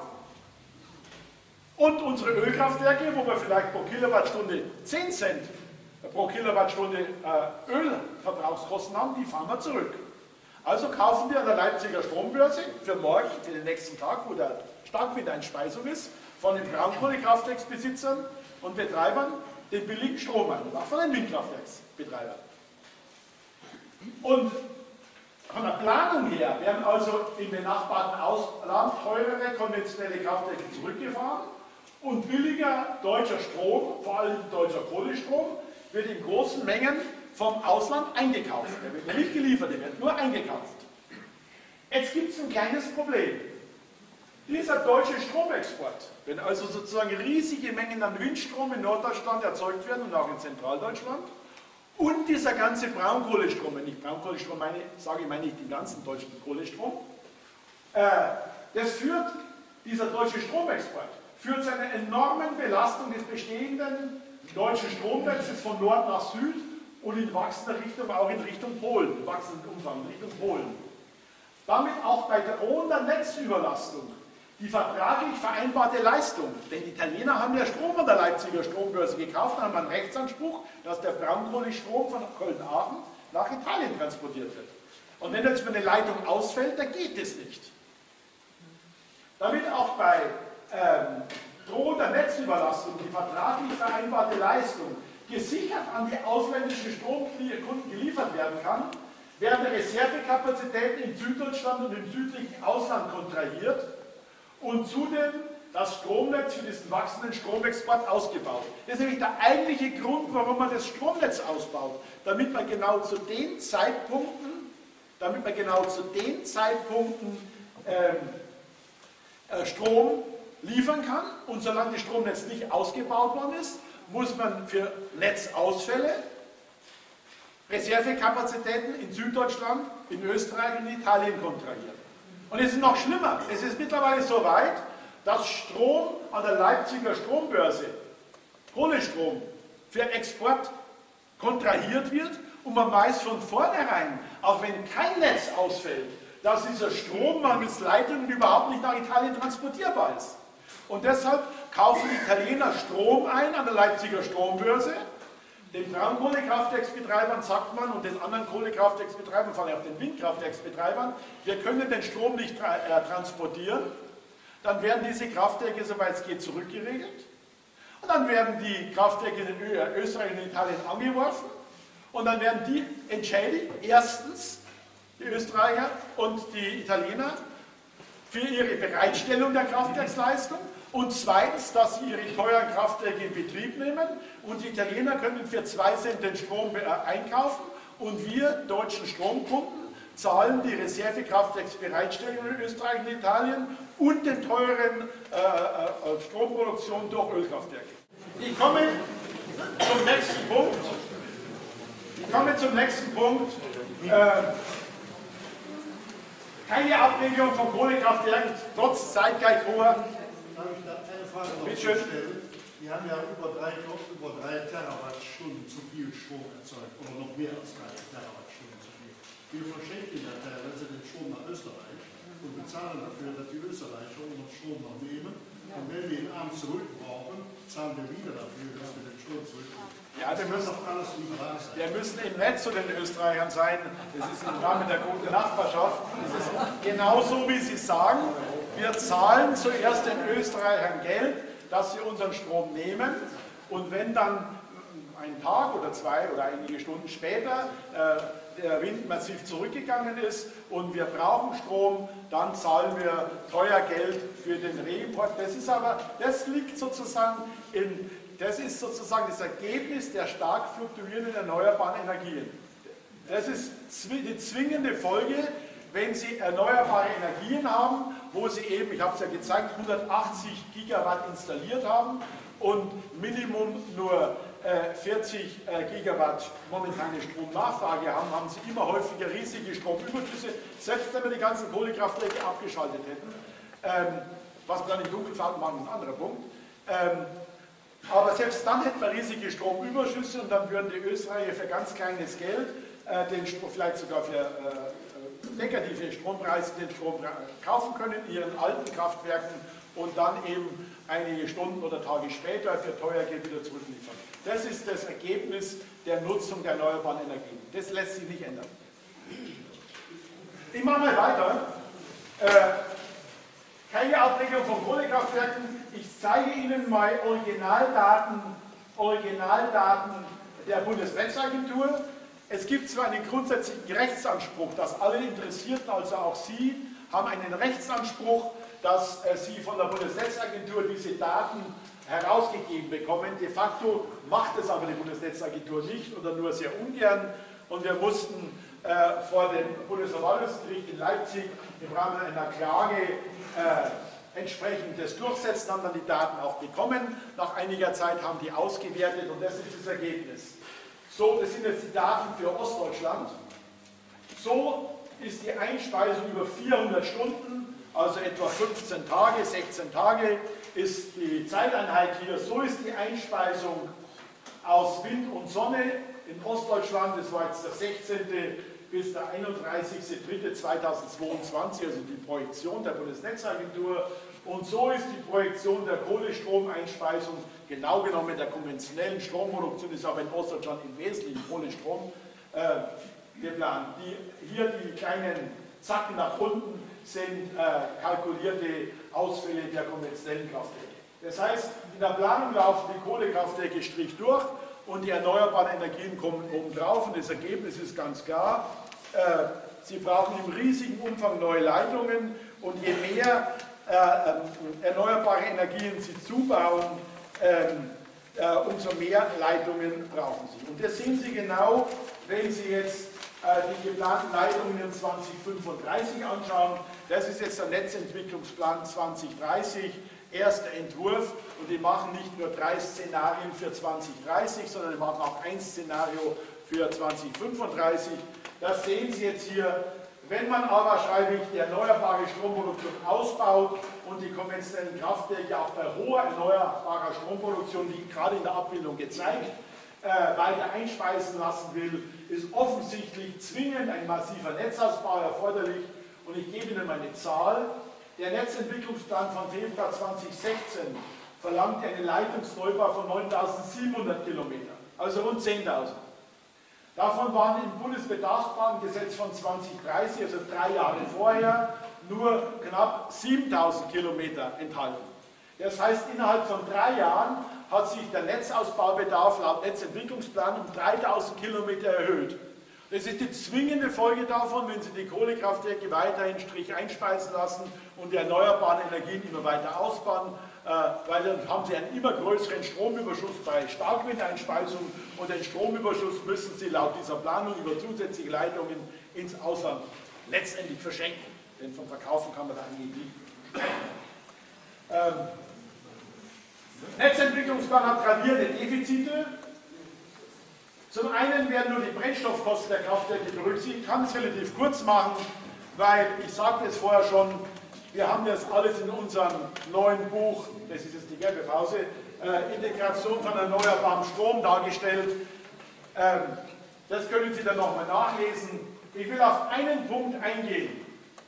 S1: und unsere Ölkraftwerke, wo wir vielleicht pro Kilowattstunde zehn Cent pro Kilowattstunde äh, Ölverbrauchskosten haben, die fahren wir zurück. Also kaufen wir an der Leipziger Strombörse für morgen, für den nächsten Tag, wo der Starkwindeinspeisung ist, von den Braunkohlekraftwerksbesitzern und Betreibern den billigen Strom ein, auch von den Windkraftwerksbetreibern. Und von der Planung her werden also im benachbarten Ausland teurere konventionelle Kraftwerke zurückgefahren und billiger deutscher Strom, vor allem deutscher Kohlestrom, wird in großen Mengen vom Ausland eingekauft. Der wird nicht geliefert, der wird nur eingekauft. Jetzt gibt es ein kleines Problem. Dieser deutsche Stromexport, wenn also sozusagen riesige Mengen an Windstrom in Norddeutschland erzeugt werden und auch in Zentraldeutschland, und dieser ganze Braunkohlestrom, wenn ich Braunkohlestrom meine, sage ich meine nicht den ganzen deutschen Kohlestrom, äh, das führt, dieser deutsche Stromexport, führt zu einer enormen Belastung des bestehenden deutschen Stromnetzes von Nord nach Süd und in wachsender Richtung, auch in Richtung Polen, in wachsendem Umfang in Richtung Polen. Damit auch bei drohender Netzüberlastung die vertraglich vereinbarte Leistung, denn die Italiener haben ja Strom an der Leipziger Strombörse gekauft und haben einen Rechtsanspruch, dass der Braunkohlestrom von Köln-Aachen nach Italien transportiert wird. Und wenn jetzt eine Leitung ausfällt, dann geht es nicht. Damit auch bei ähm, drohender Netzüberlastung die vertraglich vereinbarte Leistung gesichert an die ausländischen Stromkunden geliefert werden kann, werden Reservekapazitäten in Süddeutschland und im südlichen Ausland kontrahiert und zudem das Stromnetz für diesen wachsenden Stromexport ausgebaut. Das ist nämlich der eigentliche Grund, warum man das Stromnetz ausbaut, damit man genau zu den Zeitpunkten, damit man genau zu den Zeitpunkten ähm, äh, Strom liefern kann. Und solange das Stromnetz nicht ausgebaut worden ist, muss man für Netzausfälle Reservekapazitäten in Süddeutschland, in Österreich und in Italien kontrahieren. Und es ist noch schlimmer, es ist mittlerweile so weit, dass Strom an der Leipziger Strombörse, Kohlestrom, für Export kontrahiert wird und man weiß von vornherein, auch wenn kein Netz ausfällt, dass dieser Strom mangels Leitungen überhaupt nicht nach Italien transportierbar ist. Und deshalb kaufen die Italiener Strom ein an der Leipziger Strombörse. Den Braunkohlekraftwerksbetreibern sagt man und den anderen Kohlekraftwerksbetreibern, vor allem auch den Windkraftwerksbetreibern, wir können den Strom nicht tra äh, transportieren. Dann werden diese Kraftwerke, soweit es geht, zurückgeregelt. Und dann werden die Kraftwerke in Ö Österreich und in Italien angeworfen. Und dann werden die entschädigt, erstens die Österreicher und die Italiener, für ihre Bereitstellung der Kraftwerksleistung. Und zweitens, dass sie ihre teuren Kraftwerke in Betrieb nehmen und die Italiener können für zwei Cent den Strom einkaufen und wir deutschen Stromkunden zahlen die Reservekraftwerksbereitstellung in Österreich und Italien und den teuren äh, äh, Stromproduktion durch Ölkraftwerke. Ich komme zum nächsten Punkt. Ich komme zum nächsten Punkt. Äh, keine Ablehnung von Kohlekraftwerken, trotz zeitgleich hoher.
S3: Darf ich da eine Frage noch
S1: Bitte schön.
S3: stellen? Die haben ja über drei, über drei Terawattstunden zu viel Strom erzeugt, oder noch mehr als drei Terawattstunden zu viel. Wir verschenken ja teilweise den Strom nach Österreich und bezahlen dafür, dass die Österreicher unseren Strom noch nehmen. Und wenn wir ihn abends zurückbrauchen, zahlen wir wieder dafür, dass wir den Strom zurücknehmen.
S1: Ja, wir müssen,
S3: doch alles liberal sein.
S1: wir müssen im Netz zu den Österreichern sein. Das ist im Rahmen der guten Nachbarschaft. Das ist genauso, wie Sie sagen. Wir zahlen zuerst den Österreichern Geld, dass sie unseren Strom nehmen und wenn dann ein Tag oder zwei oder einige Stunden später äh, der Wind massiv zurückgegangen ist und wir brauchen Strom, dann zahlen wir teuer Geld für den Reimport. Das ist aber, das liegt sozusagen in, das ist sozusagen das Ergebnis der stark fluktuierenden erneuerbaren Energien. Das ist die zwingende Folge, wenn Sie erneuerbare Energien haben, wo Sie eben, ich habe es ja gezeigt, hundertachtzig Gigawatt installiert haben und Minimum nur äh, vierzig äh, Gigawatt momentane Stromnachfrage haben, haben Sie immer häufiger riesige Stromüberschüsse, selbst wenn wir die ganzen Kohlekraftwerke abgeschaltet hätten, ähm, was wir dann in Dunkelfahrt machen, ist ein anderer Punkt. Ähm, aber selbst dann hätten wir riesige Stromüberschüsse und dann würden die Österreicher für ganz kleines Geld äh, den Strom, vielleicht sogar für äh, negative Strompreise den Strom kaufen können in ihren alten Kraftwerken und dann eben einige Stunden oder Tage später für teuer Geld wieder zurückliefern. Das ist das Ergebnis der Nutzung der erneuerbaren Energien. Das lässt sich nicht ändern. Ich mache mal weiter. Äh, keine Ablehnung von Kohlekraftwerken. Ich zeige Ihnen mal Originaldaten, Originaldaten der Bundesnetzagentur. Es gibt zwar einen grundsätzlichen Rechtsanspruch, dass alle Interessierten, also auch Sie, haben einen Rechtsanspruch, dass äh, Sie von der Bundesnetzagentur diese Daten herausgegeben bekommen. De facto macht es aber die Bundesnetzagentur nicht oder nur sehr ungern. Und wir mussten äh, vor dem Bundesverwaltungsgericht in Leipzig im Rahmen einer Klage äh, entsprechend das durchsetzen, haben dann die Daten auch bekommen. Nach einiger Zeit haben die ausgewertet und das ist das Ergebnis. So, das sind jetzt die Daten für Ostdeutschland. So ist die Einspeisung über vierhundert Stunden, also etwa fünfzehn Tage, sechzehn Tage ist die Zeiteinheit hier. So ist die Einspeisung aus Wind und Sonne in Ostdeutschland. Das war jetzt der sechzehnte bis der einunddreißigste dritte zweitausendzweiundzwanzig, also die Projektion der Bundesnetzagentur. Und so ist die Projektion der Kohlestromeinspeisung, genau genommen der konventionellen Stromproduktion, ist aber in Ostdeutschland im Wesentlichen Kohlestrom äh, geplant. Die, hier die kleinen Zacken nach unten sind äh, kalkulierte Ausfälle der konventionellen Kraftwerke. Das heißt, in der Planung laufen die Kohlekraftwerke Strich durch und die erneuerbaren Energien kommen oben drauf und das Ergebnis ist ganz klar. Äh, sie brauchen im riesigen Umfang neue Leitungen und je mehr äh, äh, erneuerbare Energien sie zubauen, ähm, äh, umso mehr Leitungen brauchen sie. Und das sehen Sie genau, wenn Sie jetzt äh, die geplanten Leitungen in zweitausendfünfunddreißig anschauen. Das ist jetzt der Netzentwicklungsplan zweitausenddreißig, erster Entwurf. Und die machen nicht nur drei Szenarien für zweitausenddreißig, sondern die machen auch ein Szenario für zweitausendfünfunddreißig. Das sehen Sie jetzt hier. Wenn man aber wahrscheinlich die erneuerbare Stromproduktion ausbaut und die konventionellen Kraftwerke auch bei hoher erneuerbarer Stromproduktion, die gerade in der Abbildung gezeigt, äh, weiter einspeisen lassen will, ist offensichtlich zwingend ein massiver Netzausbau erforderlich. Und ich gebe Ihnen mal eine Zahl. Der Netzentwicklungsplan von Februar zweitausendsechzehn verlangt einen Leitungsneubau von neuntausendsiebenhundert Kilometern, also rund zehntausend. Davon waren im Bundesbedarfsplangesetz von zweitausenddreißig, also drei Jahre vorher, nur knapp siebentausend Kilometer enthalten. Das heißt, innerhalb von drei Jahren hat sich der Netzausbaubedarf laut Netzentwicklungsplan um dreitausend Kilometer erhöht. Das ist die zwingende Folge davon, wenn Sie die Kohlekraftwerke weiterhin Strich einspeisen lassen und die erneuerbaren Energien immer weiter ausbauen, äh, weil dann haben Sie einen immer größeren Stromüberschuss bei Starkwindeinspeisung und den Stromüberschuss müssen Sie laut dieser Planung über zusätzliche Leitungen ins Ausland letztendlich verschenken, denn vom Verkaufen kann man da eigentlich nicht. Ähm, Netzentwicklungsplan hat gravierende Defizite. Zum einen werden nur die Brennstoffkosten der Kraftwerke berücksichtigt. Ich kann es relativ kurz machen, weil ich sagte es vorher schon, wir haben das alles in unserem neuen Buch, das ist jetzt die gelbe Pause, äh, Integration von erneuerbarem Strom dargestellt. Ähm, das können Sie dann nochmal nachlesen. Ich will auf einen Punkt eingehen.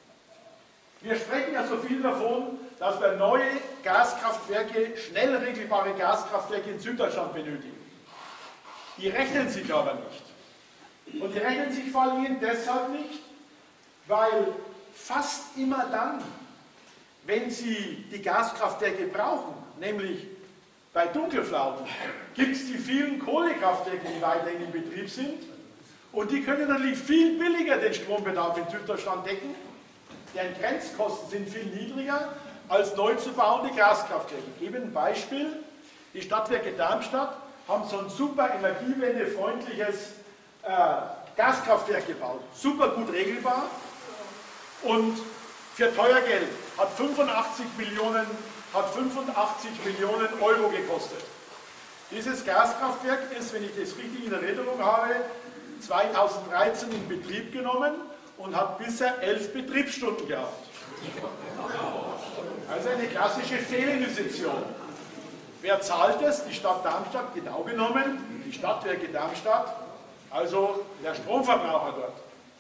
S1: Wir sprechen ja so viel davon, dass wir neue Gaskraftwerke, schnell regelbare Gaskraftwerke in Süddeutschland benötigen. Die rechnen sich aber nicht. Und die rechnen sich vor allem deshalb nicht, weil fast immer dann, wenn Sie die Gaskraftwerke brauchen, nämlich bei Dunkelflauten, gibt es die vielen Kohlekraftwerke, die weiterhin in Betrieb sind. Und die können natürlich viel billiger den Strombedarf in Süddeutschland decken. Deren Grenzkosten sind viel niedriger als neu zu bauende Gaskraftwerke. Ich gebe ein Beispiel. Die Stadtwerke Darmstadt haben so ein super energiewendefreundliches äh, Gaskraftwerk gebaut. Super gut regelbar und für teuer Geld. Hat fünfundachtzig Millionen, hat fünfundachtzig Millionen Euro gekostet. Dieses Gaskraftwerk ist, wenn ich das richtig in Erinnerung habe, zweitausenddreizehn in Betrieb genommen und hat bisher elf Betriebsstunden gehabt. Also eine klassische Fehlinvestition. Wer zahlt es? Die Stadt Darmstadt, genau genommen, die Stadtwerke Darmstadt, also der Stromverbraucher dort.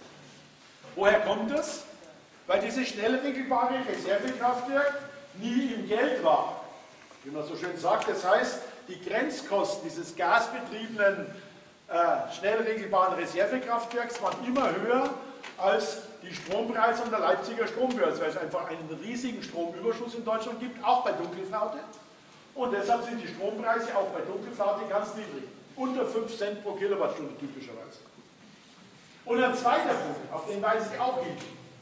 S1: Woher kommt es? Weil dieses schnell regelbare Reservekraftwerk nie im Geld war. Wie man so schön sagt, das heißt, die Grenzkosten dieses gasbetriebenen, äh, schnell regelbaren Reservekraftwerks waren immer höher als die Strompreise an der Leipziger Strombörse, weil es einfach einen riesigen Stromüberschuss in Deutschland gibt, auch bei Dunkelflaute. Und deshalb sind die Strompreise auch bei Dunkelflaute ganz niedrig. Unter fünf Cent pro Kilowattstunde typischerweise. Und ein zweiter Punkt, auf den weise ich auch hin.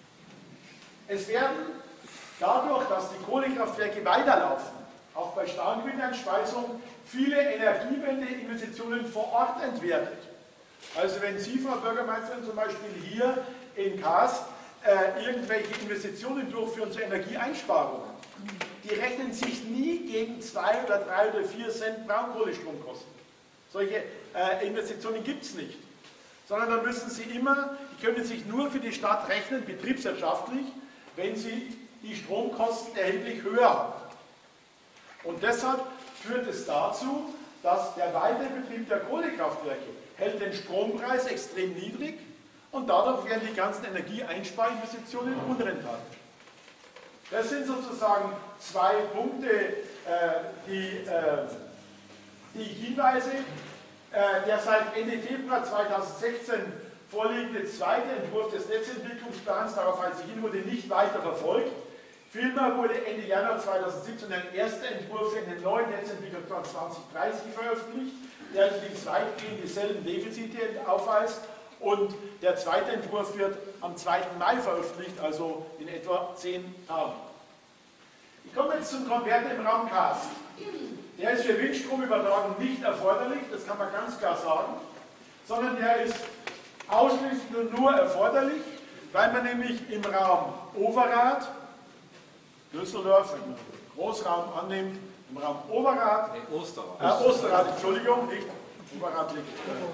S1: Es werden dadurch, dass die Kohlekraftwerke weiterlaufen, auch bei Starkwind-Einspeisung, viele Energiewende-Investitionen vor Ort entwertet. Also wenn Sie, Frau Bürgermeisterin, zum Beispiel hier in Kars äh, irgendwelche Investitionen durchführen zur Energieeinsparung, die rechnen sich nie gegen zwei oder drei oder vier Cent Braunkohlestromkosten. Solche äh, Investitionen gibt es nicht. Sondern dann müssen Sie immer, die können sich nur für die Stadt rechnen, betriebswirtschaftlich, wenn Sie die Stromkosten erheblich höher haben. Und deshalb führt es dazu, dass der Weiterbetrieb der Kohlekraftwerke hält den Strompreis extrem niedrig und dadurch werden die ganzen Energieeinsparinvestitionen unrentabel. Das sind sozusagen zwei Punkte, äh, die, äh, die ich hinweise. Äh, der seit Ende Februar zweitausendsechzehn vorliegende zweite Entwurf des Netzentwicklungsplans, darauf weise ich hin, wurde nicht weiter verfolgt. Vielmehr wurde Ende Januar zweitausendsiebzehn ein erster Entwurf für den neuen Netzentwicklungsplan zwanzig dreißig veröffentlicht, der allerdings weitgehend dieselben Defizite aufweist. Und der zweite Entwurf wird am zweiten Mai veröffentlicht, also in etwa zehn Tagen. Ich komme jetzt zum Konverter im Raum Kars. Der ist für Windstromübertragung nicht erforderlich, das kann man ganz klar sagen, sondern der ist ausschließlich nur erforderlich, weil man nämlich im Raum Overath, Düsseldorf, wenn man Großraum annimmt, im Raum Overath,
S4: nee, Osterrath.
S1: Äh, Osterrath, Entschuldigung, nicht Overath liegt.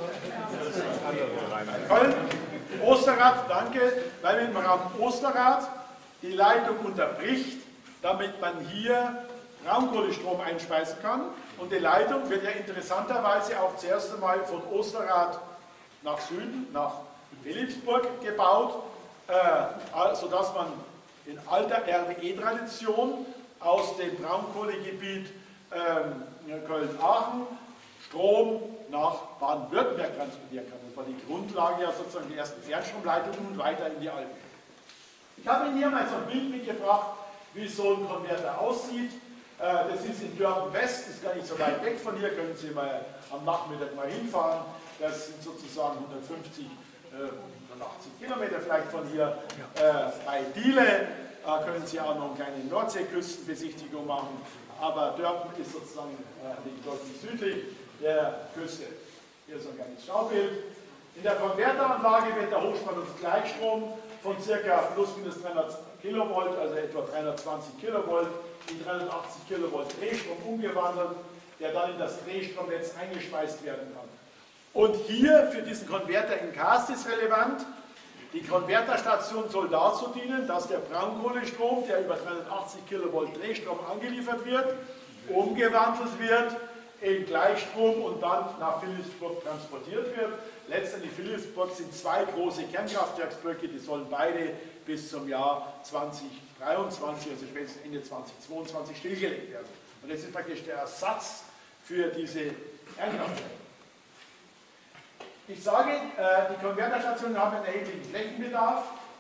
S1: Köln, Osterrath, danke, weil man im Raum Osterrath die Leitung unterbricht, damit man hier Braunkohlestrom einspeisen kann. Und die Leitung wird ja interessanterweise auch zuerst einmal von Osterrath nach Süden, nach Philipsburg gebaut, äh, sodass man in alter R W E-Tradition aus dem Braunkohlegebiet ähm, Köln-Aachen Strom nach Baden-Württemberg transportieren kann. Das war die Grundlage ja sozusagen die ersten Fernstromleitungen und weiter in die Alpen. Ich habe Ihnen hier mal so ein Bild mitgebracht, wie so ein Konverter aussieht. Das ist in Dörpen West, das ist gar nicht so weit weg von hier, können Sie mal am Nachmittag mal hinfahren. Das sind sozusagen hundertfünfzig, hundertachtzig Kilometer vielleicht von hier. Bei Diele können Sie auch noch eine kleine Nordseeküstenbesichtigung machen, aber Dörpen ist sozusagen liegt deutlich südlich der Küste. Hier ist so ein kleines Schaubild. In der Konverteranlage wird der Hochspannungsgleichstrom von ca. plus minus dreihundert Kilovolt, also etwa dreihundertzwanzig Kilovolt, in dreihundertachtzig Kilovolt Drehstrom umgewandelt, der dann in das Drehstromnetz eingespeist werden kann. Und hier für diesen Konverter in Kars ist relevant, die Konverterstation soll dazu dienen, dass der Braunkohlestrom, der über dreihundertachtzig Kilovolt Drehstrom angeliefert wird, umgewandelt wird in Gleichstrom und dann nach Philipsburg transportiert wird. Letztendlich Philipsburg sind zwei große Kernkraftwerksblöcke, die sollen beide bis zum Jahr zweitausenddreiundzwanzig, also spätestens Ende zweitausendzweiundzwanzig, stillgelegt werden. Und das ist praktisch der Ersatz für diese Kernkraftwerke. Ich sage, die Konverterstationen haben einen erheblichen Flächenbedarf.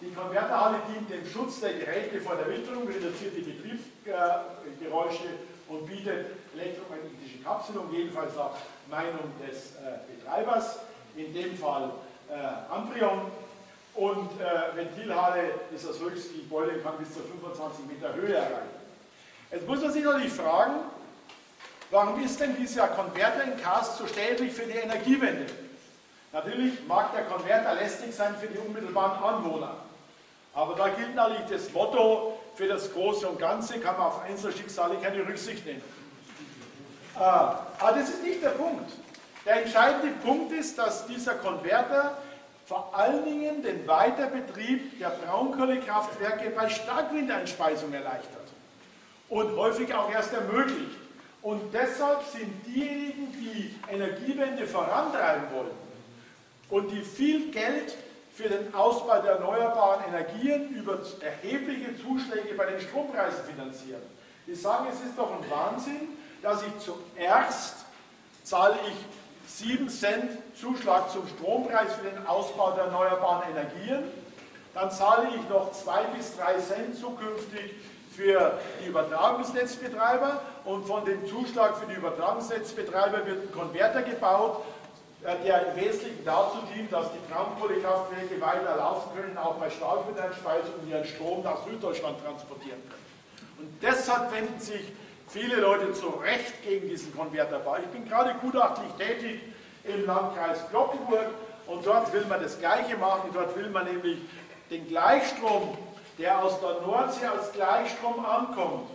S1: Die Konverterhalle dient dem Schutz der Geräte vor der Witterung, reduziert die Betriebsgeräusche und bietet elektromagnetische Kapselung, jedenfalls nach Meinung des äh, Betreibers, in dem Fall äh, Amprion. Und äh, Ventilhalle ist das höchste, die Boiler kann bis zu fünfundzwanzig Meter Höhe erreichen. Jetzt muss man sich natürlich fragen, warum ist denn dieser Konverter in Cast so städtisch für die Energiewende? Natürlich mag der Konverter lästig sein für die unmittelbaren Anwohner. Aber da gilt natürlich das Motto, für das Große und Ganze kann man auf Einzelschicksale keine Rücksicht nehmen. Äh, aber das ist nicht der Punkt. Der entscheidende Punkt ist, dass dieser Konverter vor allen Dingen den Weiterbetrieb der Braunkohlekraftwerke bei Starkwindeinspeisung erleichtert und häufig auch erst ermöglicht. Und deshalb sind diejenigen, die Energiewende vorantreiben wollen und die viel Geld für den Ausbau der erneuerbaren Energien über erhebliche Zuschläge bei den Strompreisen finanzieren, die sagen, es ist doch ein Wahnsinn, dass ich zuerst zahle ich sieben Cent Zuschlag zum Strompreis für den Ausbau der erneuerbaren Energien, dann zahle ich noch zwei bis drei Cent zukünftig für die Übertragungsnetzbetreiber und von dem Zuschlag für die Übertragungsnetzbetreiber wird ein Konverter gebaut, der im Wesentlichen dazu dient, dass die Braunkohlekraftwerke weiter laufen können, auch bei Starkwindeinspeisung und ihren Strom nach Süddeutschland transportieren können. Und deshalb wenden sich viele Leute zu Recht gegen diesen Konverterbau. Ich bin gerade gutachtlich tätig im Landkreis Glockenburg und dort will man das Gleiche machen. Dort will man nämlich den Gleichstrom, der aus der Nordsee als Gleichstrom ankommt,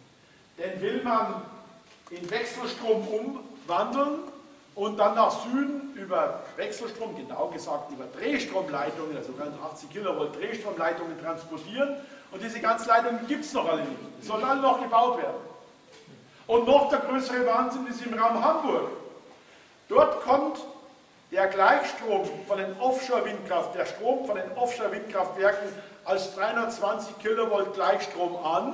S1: den will man in Wechselstrom umwandeln und dann nach Süden über Wechselstrom, genau gesagt über Drehstromleitungen, also achtzig Kilovolt Drehstromleitungen transportieren. Und diese ganzen Leitungen gibt es noch alle nicht. Die sollen alle noch gebaut werden. Und noch der größere Wahnsinn ist im Raum Hamburg. Dort kommt der Gleichstrom von den Offshore-Windkraft, der Strom von den Offshore-Windkraftwerken als dreihundertzwanzig Kilovolt Gleichstrom an,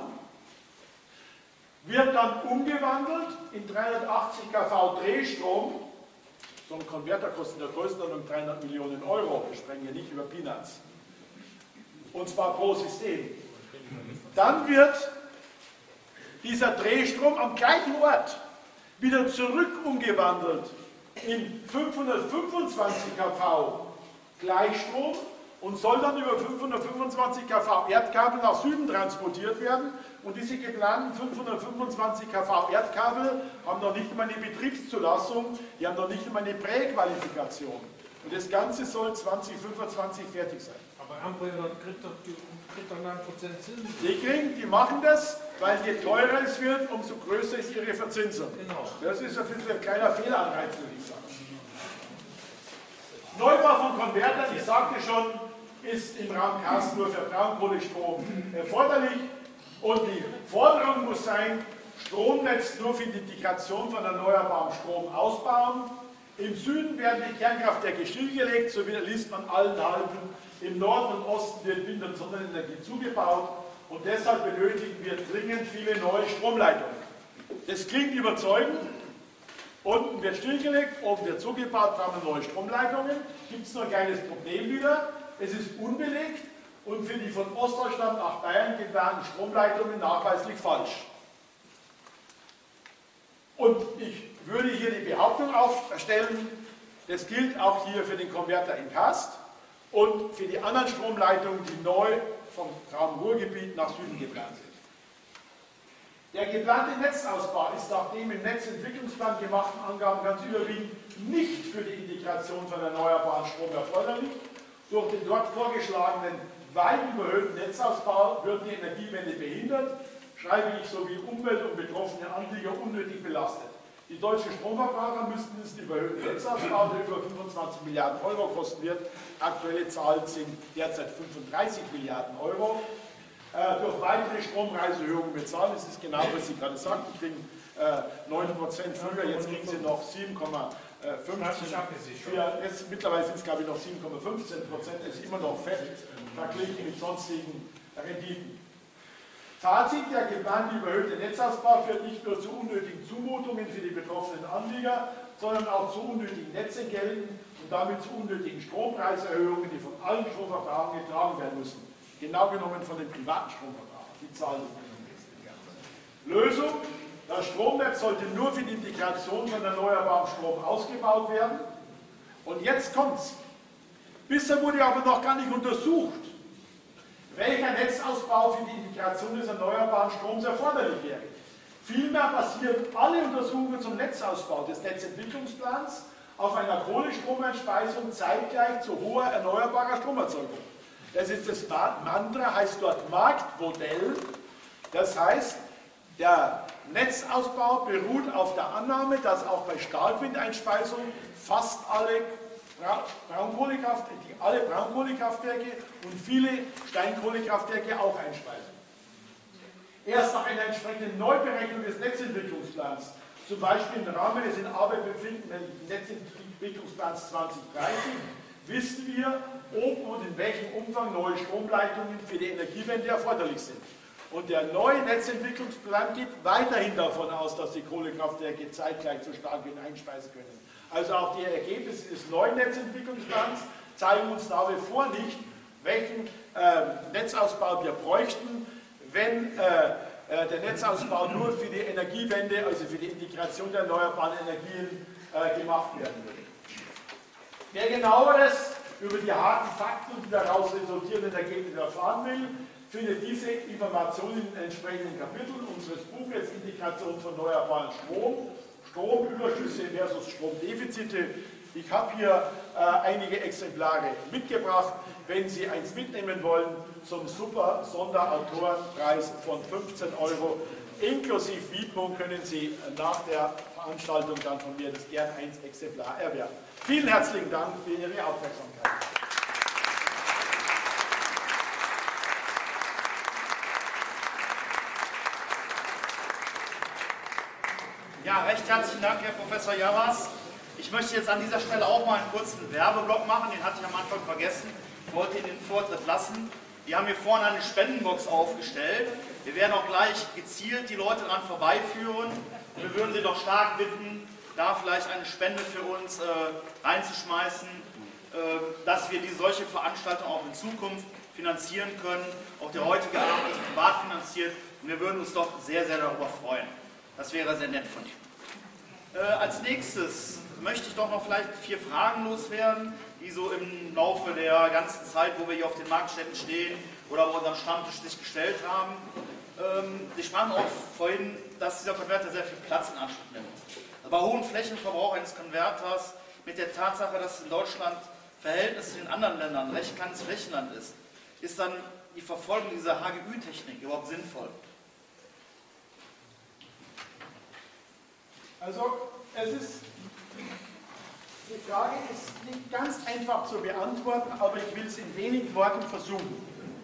S1: wird dann umgewandelt in dreihundertachtzig Kilovolt Drehstrom. So ein Konverter kostet in der Größenordnung dreihundert Millionen Euro. Wir sprechen hier nicht über Peanuts. Und zwar pro System. Dann wird dieser Drehstrom am gleichen Ort wieder zurück umgewandelt in fünfhundertfünfundzwanzig Kilovolt Gleichstrom und soll dann über fünfhundertfünfundzwanzig Kilovolt Erdkabel nach Süden transportiert werden. Und diese geplanten fünfhundertfünfundzwanzig Kilovolt Erdkabel haben noch nicht einmal eine Betriebszulassung, die haben noch nicht einmal eine Präqualifikation. Und das Ganze soll zweitausendfünfundzwanzig fertig sein.
S4: Aber Amprion kriegt doch neun Prozent Zinsen.
S1: Die kriegen, die machen das, weil je teurer es wird, umso größer ist ihre Verzinsung.
S4: Genau.
S1: Das ist ein bisschen ein kleiner Fehlanreiz, würde ich sagen. Neubau von Konvertern, ich sagte schon, ist im Raum Cast nur für Braunkohlestrom erforderlich. Und die Forderung muss sein, Stromnetz nur für die Integration von erneuerbarem Strom ausbauen. Im Süden werden die Kernkraftwerke stillgelegt, so wie liest man allen halben. Im Norden und Osten wird Wind- und Sonnenenergie zugebaut. Und deshalb benötigen wir dringend viele neue Stromleitungen. Das klingt überzeugend. Unten wird stillgelegt, oben wird zugebaut, haben wir neue Stromleitungen. Gibt es noch ein kleines Problem wieder. Es ist unbelegt und für die von Ostdeutschland nach Bayern geplanten Stromleitungen nachweislich falsch. Und ich würde hier die Behauptung aufstellen, das gilt auch hier für den Konverter in Cast und für die anderen Stromleitungen, die neu vom Raum Ruhrgebiet nach Süden geplant sind. Der geplante Netzausbau ist nach dem im Netzentwicklungsplan gemachten Angaben ganz überwiegend nicht für die Integration von erneuerbaren Strom erforderlich. Durch den dort vorgeschlagenen weit überhöhten Netzausbau wird die Energiewende behindert, schreibe ich, sowie Umwelt und betroffene Anlieger unnötig belastet. Die deutschen Stromverbraucher müssten diesen überhöhten Netzausbau, der über fünfundzwanzig Milliarden Euro kosten wird, aktuelle Zahlen sind derzeit fünfunddreißig Milliarden Euro, äh, durch weitere Strompreiserhöhungen bezahlen. Das ist genau, was Sie gerade sagten, ich bin äh, neun Prozent früher, jetzt kriegen Sie noch sieben Komma fünfzehn. Jetzt, mittlerweile sind es, glaube ich, noch sieben Komma fünfzehn Prozent, das ist immer noch fett verglichen mit sonstigen Renditen. Fazit, der geplante überhöhte Netzausbau führt nicht nur zu unnötigen Zumutungen für die betroffenen Anlieger, sondern auch zu unnötigen Netzentgelten und und damit zu unnötigen Strompreiserhöhungen, die von allen Stromverbrauchern getragen werden müssen. Genau genommen von den privaten Stromverbrauchern. Die zahlen die Lösung: Das Stromnetz sollte nur für die Integration von erneuerbarem Strom ausgebaut werden. Und jetzt kommt's. Bisher wurde aber noch gar nicht untersucht, welcher Netzausbau für die Integration des erneuerbaren Stroms erforderlich wäre. Vielmehr basieren alle Untersuchungen zum Netzausbau des Netzentwicklungsplans auf einer Kohlestromeinspeisung zeitgleich zu hoher erneuerbarer Stromerzeugung. Das ist das Mantra, heißt dort Marktmodell. Das heißt, der Netzausbau beruht auf der Annahme, dass auch bei Starkwindeinspeisung fast alle Braunkohlekraft, die alle Braunkohlekraftwerke und viele Steinkohlekraftwerke auch einspeisen. Erst nach einer entsprechenden Neuberechnung des Netzentwicklungsplans, zum Beispiel im Rahmen des in Arbeit befindlichen Netzentwicklungsplans zwanzig dreißig, wissen wir, ob und in welchem Umfang neue Stromleitungen für die Energiewende erforderlich sind. Und der neue Netzentwicklungsplan geht weiterhin davon aus, dass die Kohlekraftwerke zeitgleich zu Starkwind einspeisen können. Also auch die Ergebnisse des neuen Netzentwicklungsplans zeigen uns nach wie vor nicht, welchen äh, Netzausbau wir bräuchten, wenn äh, äh, der Netzausbau nur für die Energiewende, also für die Integration der erneuerbaren Energien äh, gemacht werden würde. Wer genaueres über die harten Fakten und die daraus resultierenden Ergebnisse erfahren will, findet diese Informationen in entsprechenden Kapiteln unseres Buches Integration von erneuerbaren Strom, Stromüberschüsse versus Stromdefizite. Ich habe hier äh, einige Exemplare mitgebracht. Wenn Sie eins mitnehmen wollen, zum super Sonderautorenpreis von fünfzehn Euro inklusive Widmung können Sie nach der Veranstaltung dann von mir das gern eins Exemplar erwerben. Vielen herzlichen Dank für Ihre Aufmerksamkeit.
S5: Ja, recht herzlichen Dank, Herr Professor Jarras. Ich möchte jetzt an dieser Stelle auch mal einen kurzen Werbeblock machen, den hatte ich am Anfang vergessen. Ich wollte Ihnen den Vortritt lassen. Wir haben hier vorne eine Spendenbox aufgestellt. Wir werden auch gleich gezielt die Leute daran vorbeiführen. Und wir würden Sie doch stark bitten, da vielleicht eine Spende für uns äh, reinzuschmeißen, äh, dass wir diese solche Veranstaltungen auch in Zukunft finanzieren können. Auch der heutige Abend ist privat finanziert und wir würden uns doch sehr, sehr darüber freuen. Das wäre sehr nett von Ihnen. Äh, als nächstes möchte ich doch noch vielleicht vier Fragen loswerden, die so im Laufe der ganzen Zeit, wo wir hier auf den Marktständen stehen oder bei unserem Stammtisch sich gestellt haben. Ähm, Sie sprachen auch vorhin, dass dieser Konverter sehr viel Platz in Anspruch nimmt. Bei hohen Flächenverbrauch eines Konverters, mit der Tatsache, dass in Deutschland Verhältnis zu den anderen Ländern ein recht kleines Flächenland ist, ist dann die Verfolgung dieser H G Ü-Technik überhaupt sinnvoll?
S1: Also, es ist, die Frage ist nicht ganz einfach zu beantworten, aber ich will es in wenigen Worten versuchen.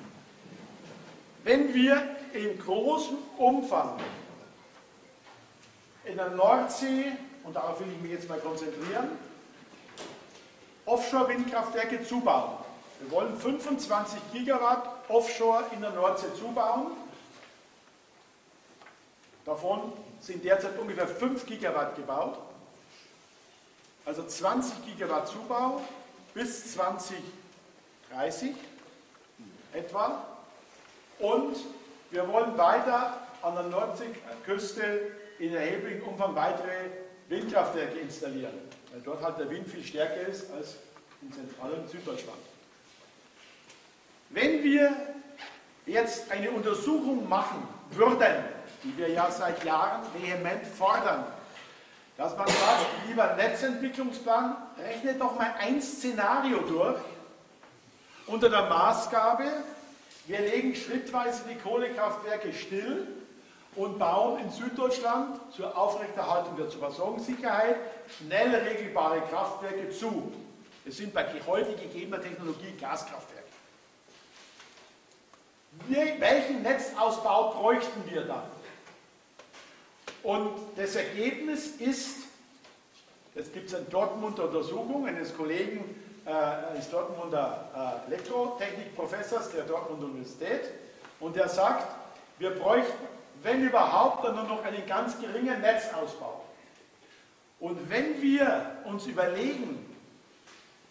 S1: Wenn wir in großem Umfang in der Nordsee, und darauf will ich mich jetzt mal konzentrieren, Offshore-Windkraftwerke zubauen. Wir wollen fünfundzwanzig Gigawatt Offshore in der Nordsee zubauen. Davon sind derzeit ungefähr fünf Gigawatt gebaut. Also zwanzig Gigawatt Zubau bis zwanzig dreißig etwa. Und wir wollen weiter an der Nordseeküste in erheblichem Umfang weitere Windkraftwerke installieren, weil dort halt der Wind viel stärker ist als in Zentral- und Süddeutschland. Wenn wir jetzt eine Untersuchung machen würden, die wir ja seit Jahren vehement fordern, dass man sagt, lieber Netzentwicklungsplan, rechnet doch mal ein Szenario durch unter der Maßgabe, wir legen schrittweise die Kohlekraftwerke still und bauen in Süddeutschland zur Aufrechterhaltung der Versorgungssicherheit schnell regelbare Kraftwerke zu. Es sind bei heute gegebener Technologie Gaskraftwerke. Wir, welchen Netzausbau bräuchten wir dann? Und das Ergebnis ist, jetzt gibt es eine Dortmunder Untersuchung eines Kollegen, äh, eines Dortmunder äh, Elektrotechnikprofessors der Dortmunder Universität, und der sagt, wir bräuchten, wenn überhaupt, dann nur noch einen ganz geringen Netzausbau. Und wenn wir uns überlegen,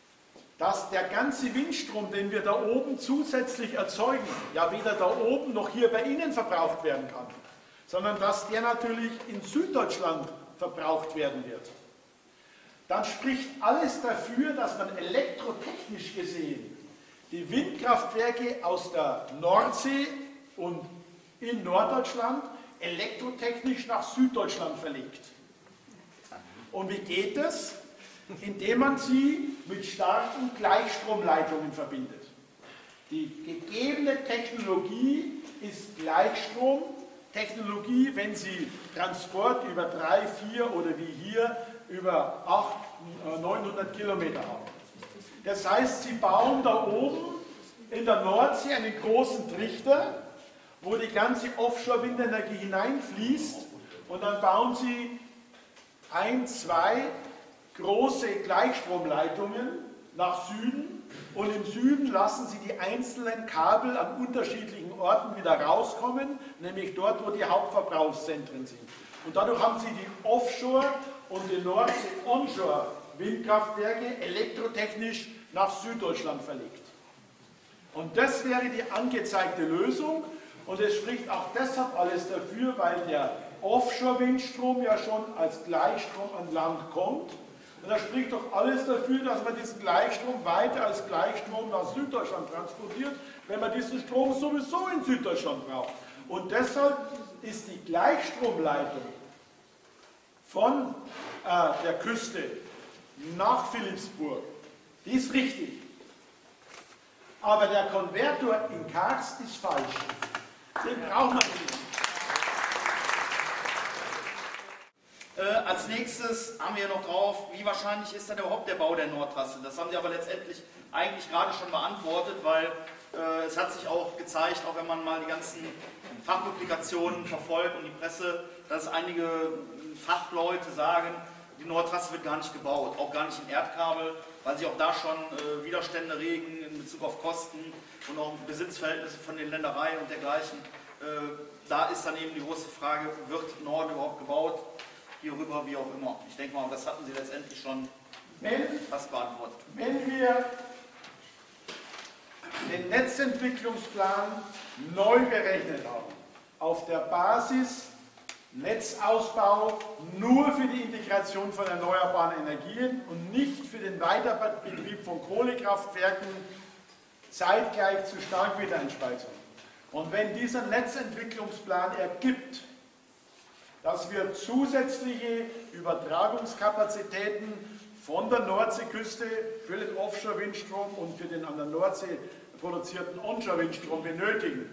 S1: dass der ganze Windstrom, den wir da oben zusätzlich erzeugen, ja weder da oben noch hier bei Ihnen verbraucht werden kann, sondern dass der natürlich in Süddeutschland verbraucht werden wird. Dann spricht alles dafür, dass man elektrotechnisch gesehen die Windkraftwerke aus der Nordsee und in Norddeutschland elektrotechnisch nach Süddeutschland verlegt. Und wie geht es? Indem man sie mit starken Gleichstromleitungen verbindet. Die gegebene Technologie ist Gleichstromtechnologie, wenn Sie Transport über drei, vier oder wie hier über achthundert, neunhundert Kilometer haben. Das heißt, Sie bauen da oben in der Nordsee einen großen Trichter, wo die ganze Offshore-Windenergie hineinfließt, und dann bauen Sie ein, zwei große Gleichstromleitungen nach Süden, und im Süden lassen Sie die einzelnen Kabel an unterschiedlichen Orten wieder rauskommen, nämlich dort, wo die Hauptverbrauchszentren sind. Und dadurch haben Sie die Offshore- und die Nordsee-Onshore-Windkraftwerke elektrotechnisch nach Süddeutschland verlegt. Und das wäre die angezeigte Lösung, und es spricht auch deshalb alles dafür, weil der Offshore-Windstrom ja schon als Gleichstrom an Land kommt. Und da spricht doch alles dafür, dass man diesen Gleichstrom weiter als Gleichstrom nach Süddeutschland transportiert, wenn man diesen Strom sowieso in Süddeutschland braucht. Und deshalb ist die Gleichstromleitung von äh, der Küste nach Philippsburg, die ist richtig. Aber der Konverter in Karst ist falsch. Den braucht man nicht.
S5: Äh, als nächstes haben wir noch drauf, wie wahrscheinlich ist denn überhaupt der Bau der Nordtrasse? Das haben Sie aber letztendlich eigentlich gerade schon beantwortet, weil äh, es hat sich auch gezeigt, auch wenn man mal die ganzen Fachpublikationen verfolgt und die Presse, dass einige Fachleute sagen, die Nordtrasse wird gar nicht gebaut, auch gar nicht in Erdkabel, weil sich auch da schon äh, Widerstände regen in Bezug auf Kosten und auch Besitzverhältnisse von den Ländereien und dergleichen. Äh, da ist dann eben die große Frage, wird Nord überhaupt gebaut? Hierüber, wie auch immer. Ich denke mal, das hatten Sie letztendlich schon
S1: wenn,
S5: fast beantwortet.
S1: Wenn wir den Netzentwicklungsplan neu berechnet haben, auf der Basis Netzausbau nur für die Integration von erneuerbaren Energien und nicht für den Weiterbetrieb von Kohlekraftwerken zeitgleich zu Starkwiedereinspeisung. Und wenn dieser Netzentwicklungsplan ergibt, dass wir zusätzliche Übertragungskapazitäten von der Nordseeküste für den Offshore-Windstrom und für den an der Nordsee produzierten Onshore-Windstrom benötigen.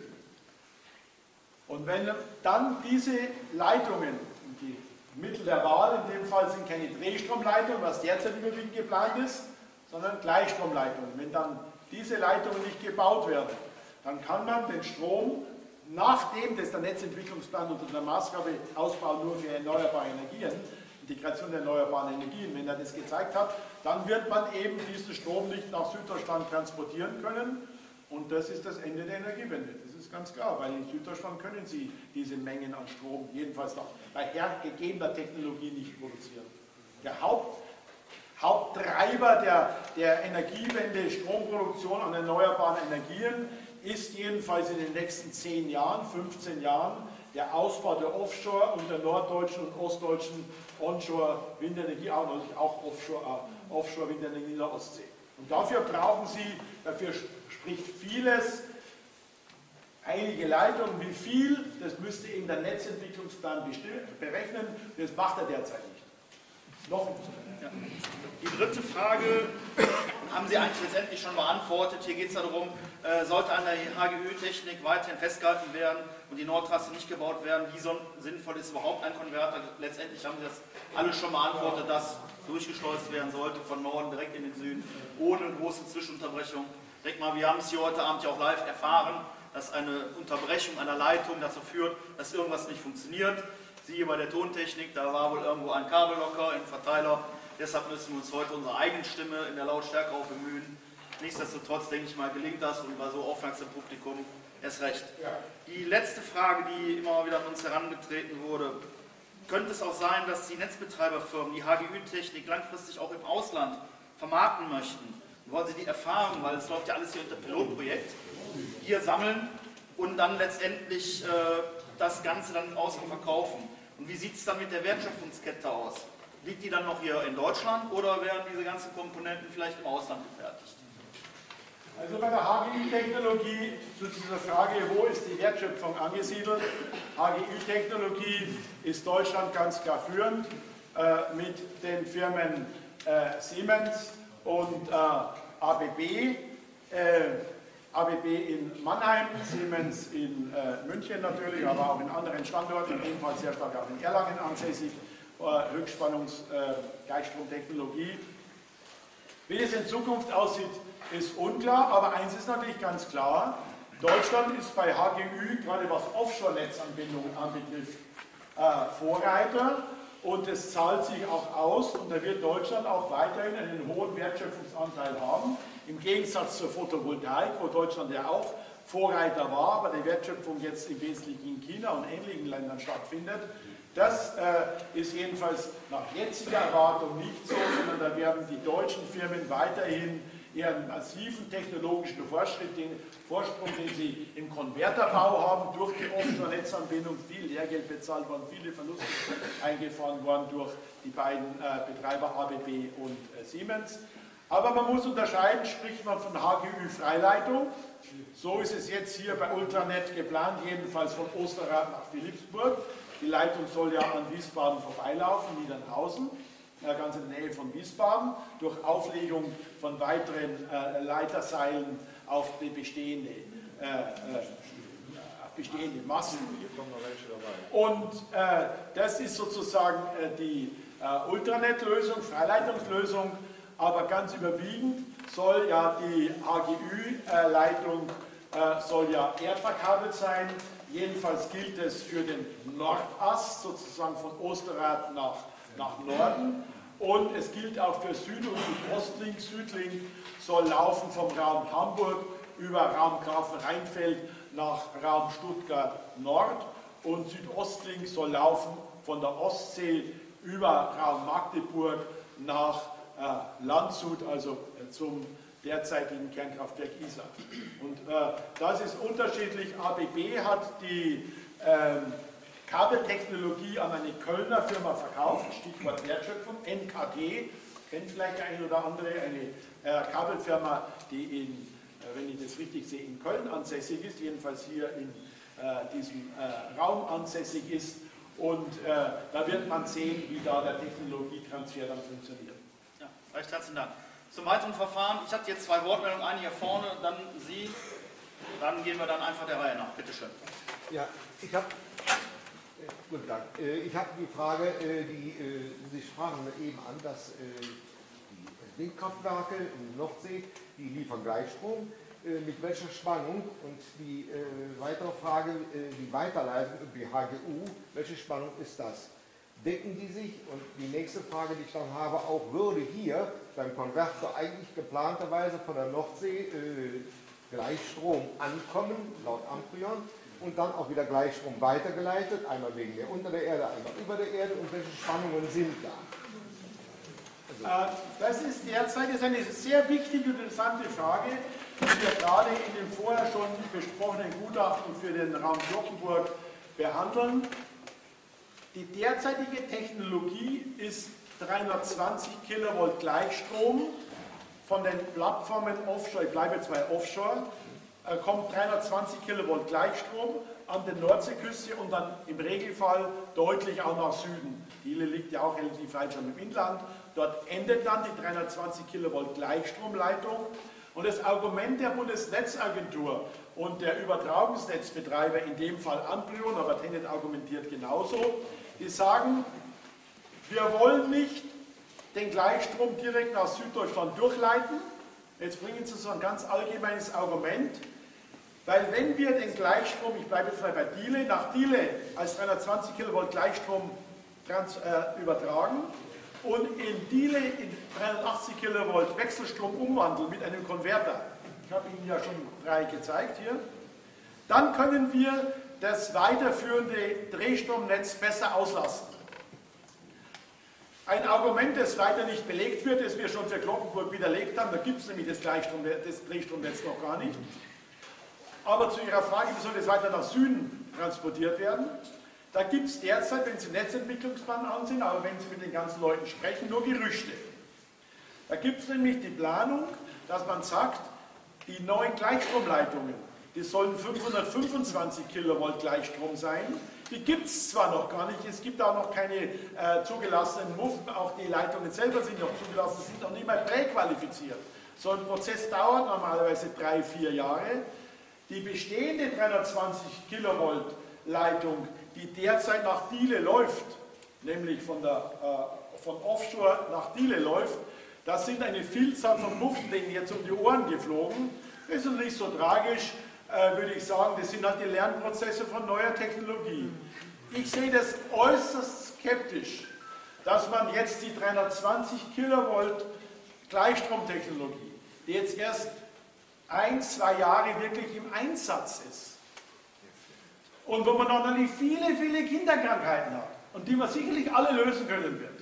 S1: Und wenn dann diese Leitungen, die Mittel der Wahl in dem Fall sind keine Drehstromleitungen, was derzeit überwiegend geplant ist, sondern Gleichstromleitungen. Wenn dann diese Leitungen nicht gebaut werden, dann kann man den Strom, nachdem das der Netzentwicklungsplan unter der Maßgabe Ausbau nur für erneuerbare Energien, Integration der erneuerbaren Energien, wenn er das gezeigt hat, dann wird man eben diesen Strom nicht nach Süddeutschland transportieren können, und das ist das Ende der Energiewende. Das ist ganz klar, weil in Süddeutschland können Sie diese Mengen an Strom jedenfalls noch bei gegebener Technologie nicht produzieren. Der Haupt, Haupttreiber der, der Energiewende, Stromproduktion an erneuerbaren Energien, ist jedenfalls in den nächsten zehn Jahren, fünfzehn Jahren der Ausbau der Offshore- und der norddeutschen und ostdeutschen Onshore-Windenergie, auch, auch Offshore, äh, Offshore-Windenergie in der Ostsee. Und dafür brauchen Sie, dafür spricht vieles, heilige Leitungen, wie viel, das müsste eben der Netzentwicklungsplan berechnen, das macht er derzeit nicht. Noch nicht.
S5: Ja. Die dritte Frage haben Sie eigentlich letztendlich schon beantwortet. Hier geht es darum, äh, sollte an der H G Ö-Technik weiterhin festgehalten werden und die Nordtrasse nicht gebaut werden, wie so sinnvoll ist überhaupt ein Konverter? Letztendlich haben Sie das alles schon beantwortet, dass durchgeschleust werden sollte von Norden direkt in den Süden, ohne große Zwischenunterbrechung. Ich denke mal, wir haben es hier heute Abend ja auch live erfahren, dass eine Unterbrechung einer Leitung dazu führt, dass irgendwas nicht funktioniert. Siehe bei der Tontechnik, da war wohl irgendwo ein Kabel locker im Verteiler. Deshalb müssen wir uns heute unsere eigene Stimme in der Lautstärke auch bemühen. Nichtsdestotrotz, denke ich mal, gelingt das, und bei so aufmerksamem Publikum erst recht. Ja. Die letzte Frage, die immer wieder an uns herangetreten wurde: Könnte es auch sein, dass die Netzbetreiberfirmen die H G Ö-Technik langfristig auch im Ausland vermarkten möchten? wollen Sie die Erfahrung, weil es läuft ja alles hier unter Pilotprojekt, hier sammeln und dann letztendlich äh, das Ganze dann außen verkaufen. Und wie sieht es dann mit der Wertschöpfungskette aus? Liegt die dann noch hier in Deutschland oder werden diese ganzen Komponenten vielleicht im Ausland gefertigt?
S1: Also bei der H G Ü-Technologie zu dieser Frage, wo ist die Wertschöpfung angesiedelt? H G Ü-Technologie ist Deutschland ganz klar führend äh, mit den Firmen äh, Siemens und äh, A B B. Äh, A B B in Mannheim, Siemens in äh, München natürlich, aber auch in anderen Standorten, ebenfalls sehr stark auch in Erlangen ansässig, äh, Höchstspannungs-Gleichstromtechnologie. Äh, Wie es in Zukunft aussieht, ist unklar, aber eins ist natürlich ganz klar: Deutschland ist bei H G Ü, gerade was Offshore-Netzanbindungen anbetrifft, äh, Vorreiter, und es zahlt sich auch aus, und da wird Deutschland auch weiterhin einen hohen Wertschöpfungsanteil haben, im Gegensatz zur Photovoltaik, wo Deutschland ja auch Vorreiter war, aber die Wertschöpfung jetzt im Wesentlichen in China und ähnlichen Ländern stattfindet. Das äh, ist jedenfalls nach jetziger Erwartung nicht so, sondern da werden die deutschen Firmen weiterhin ihren massiven technologischen Fortschritt, den Vorsprung, den sie im Konverterbau haben, durch die Offshore-Netzanbindung, viel Lehrgeld bezahlt worden, viele Verluste eingefahren worden durch die beiden äh, Betreiber A B B und äh, Siemens. Aber man muss unterscheiden, spricht man von H G Ü-Freileitung, so ist es jetzt hier bei Ultranet geplant, jedenfalls von Osterrad nach Philippsburg. Die Leitung soll ja an Wiesbaden vorbeilaufen, Niedernhausen, ganz in der Nähe von Wiesbaden, durch Auflegung von weiteren äh, Leiterseilen auf die bestehende, äh, äh, bestehende Massen. Und äh, das ist sozusagen äh, die äh, Ultranet-Lösung, Freileitungslösung, aber ganz überwiegend soll ja die H G Ü-Leitung äh, soll ja erdverkabelt sein. Jedenfalls gilt es für den Nordast, sozusagen von Osterrad nach, nach Norden. Und es gilt auch für Süd- und Südostlink. Südlink soll laufen vom Raum Hamburg über Raum Grafenrheinfeld nach Raum Stuttgart Nord. Und Südostlink soll laufen von der Ostsee über Raum Magdeburg nach äh, Landshut, also äh, zum derzeitigen Kernkraftwerk Isar. Und äh, das ist unterschiedlich. A B B hat die ähm, Kabeltechnologie an eine Kölner Firma verkauft, Stichwort Wertschöpfung, N K G, kennt vielleicht der eine oder andere, eine äh, Kabelfirma, die in, äh, wenn ich das richtig sehe, in Köln ansässig ist, jedenfalls hier in äh, diesem äh, Raum ansässig ist. Und äh, da wird man sehen, wie da der Technologietransfer dann funktioniert.
S5: Ja, recht herzlichen Dank. Zum weiteren Verfahren, ich hatte jetzt zwei Wortmeldungen, eine hier vorne, dann Sie, dann gehen wir dann einfach der Reihe nach. Bitte schön.
S6: Ja, ich habe guten Dank. Ich habe die Frage, die Sie sprachen eben an, dass die Windkraftwerke in der Nordsee, die liefern Gleichstrom. Mit welcher Spannung? Und die weitere Frage, die Weiterleitung über die H G U, welche Spannung ist das? Decken die sich? Und die nächste Frage, die ich dann habe, auch würde hier beim Konverter eigentlich geplanterweise von der Nordsee äh, Gleichstrom ankommen, laut Amprion, und dann auch wieder Gleichstrom weitergeleitet, einmal wegen der unter der Erde, einmal über der Erde, und welche Spannungen sind da?
S1: Also, das ist derzeit ist eine sehr wichtige und interessante Frage, die wir gerade in dem vorher schon besprochenen Gutachten für den Raum Glockenburg behandeln. Die derzeitige Technologie ist dreihundertzwanzig Kilovolt Gleichstrom von den Plattformen Offshore, ich bleibe jetzt bei Offshore, äh, kommt dreihundertzwanzig Kilovolt Gleichstrom an der Nordseeküste und dann im Regelfall deutlich auch nach Süden. Diele liegt ja auch relativ weit schon im Inland. Dort endet dann die dreihundertzwanzig Kilovolt Gleichstromleitung. Und das Argument der Bundesnetzagentur und der Übertragungsnetzbetreiber, in dem Fall Amprion, aber Tenet argumentiert genauso, die sagen, wir wollen nicht den Gleichstrom direkt nach Süddeutschland durchleiten. Jetzt bringen sie so ein ganz allgemeines Argument, weil wenn wir den Gleichstrom, ich bleibe jetzt mal bei Diele, nach Diele als dreihundertzwanzig Kilovolt Gleichstrom trans, äh, übertragen und in Diele in dreihundertachtzig Kilovolt Wechselstrom umwandeln mit einem Konverter, ich habe Ihnen ja schon drei gezeigt hier, dann können wir das weiterführende Drehstromnetz besser auslasten. Ein Argument, das leider nicht belegt wird, das wir schon für Glockenburg widerlegt haben, da gibt es nämlich das, Gleichstrom, das Drehstromnetz noch gar nicht. Aber zu Ihrer Frage, wie soll das weiter nach Süden transportiert werden? Da gibt es derzeit, wenn Sie Netzentwicklungsplan ansehen, aber wenn Sie mit den ganzen Leuten sprechen, nur Gerüchte. Da gibt es nämlich die Planung, dass man sagt, die neuen Gleichstromleitungen, die sollen fünfhundertfünfundzwanzig Kilovolt Gleichstrom sein. Die gibt es zwar noch gar nicht, es gibt auch noch keine äh, zugelassenen Muffen, auch die Leitungen selber sind noch zugelassen, sind noch nicht mal präqualifiziert. So ein Prozess dauert normalerweise drei, vier Jahre. Die bestehende dreihundertzwanzig Kilovolt Leitung, die derzeit nach Diele läuft, nämlich von, der, äh, von Offshore nach Diele läuft, das sind eine Vielzahl von Muffen, denen jetzt um die Ohren geflogen. Das ist nicht so tragisch, äh, würde ich sagen, das sind halt die Lernprozesse von neuer Technologie. Ich sehe das äußerst skeptisch, dass man jetzt die dreihundertzwanzig Kilovolt Gleichstromtechnologie, die jetzt erst ein, zwei Jahre wirklich im Einsatz ist und wo man noch nicht viele, viele Kinderkrankheiten hat und die man sicherlich alle lösen können wird,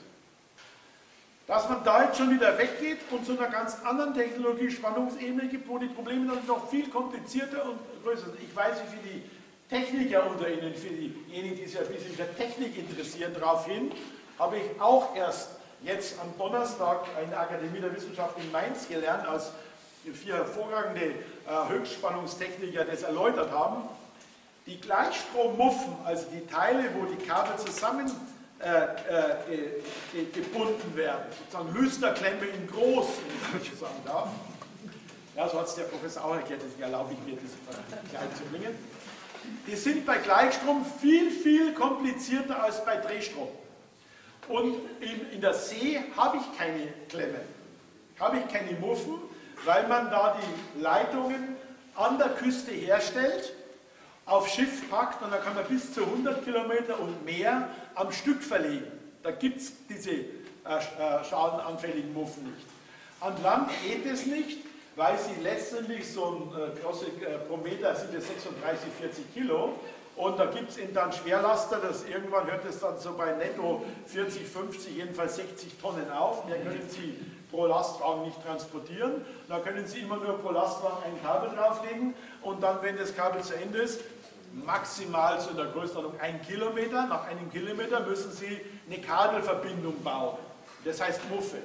S1: dass man da jetzt schon wieder weggeht und zu einer ganz anderen Technologie-Spannungsebene gibt, wo die Probleme noch viel komplizierter und größer sind. Ich weiß nicht, für die Techniker unter Ihnen, für diejenigen, die sich ein bisschen für Technik interessieren, daraufhin habe ich auch erst jetzt am Donnerstag in der Akademie der Wissenschaften in Mainz gelernt, als vier hervorragende äh, Höchstspannungstechniker das erläutert haben. Die Gleichstrommuffen, also die Teile, wo die Kabel zusammen Äh, äh, ge gebunden werden, sozusagen Lüsterklemme in groß, wenn ich so sagen darf. Ja, so hat es der Professor auch erklärt, deswegen erlaube ich mir, das einzubringen. Die sind bei Gleichstrom viel, viel komplizierter als bei Drehstrom. Und in, in der See habe ich keine Klemme, habe ich keine Muffen, weil man da die Leitungen an der Küste herstellt, auf Schiff packt und dann kann man bis zu hundert Kilometer und mehr am Stück verlegen. Da gibt es diese äh, schadenanfälligen Muffen nicht. An Land geht es nicht, weil sie letztendlich so ein äh, große, äh, pro Meter sind es sechsunddreißig, vierzig Kilo und da gibt es eben dann Schwerlaster, das irgendwann hört es dann so bei netto vierzig, fünfzig, jedenfalls sechzig Tonnen auf. Mehr können Sie pro Lastwagen nicht transportieren. Da können Sie immer nur pro Lastwagen ein Kabel drauflegen und dann, wenn das Kabel zu Ende ist, maximal so in der Größenordnung ein Kilometer. Nach einem Kilometer müssen Sie eine Kabelverbindung bauen. Das heißt Muffe.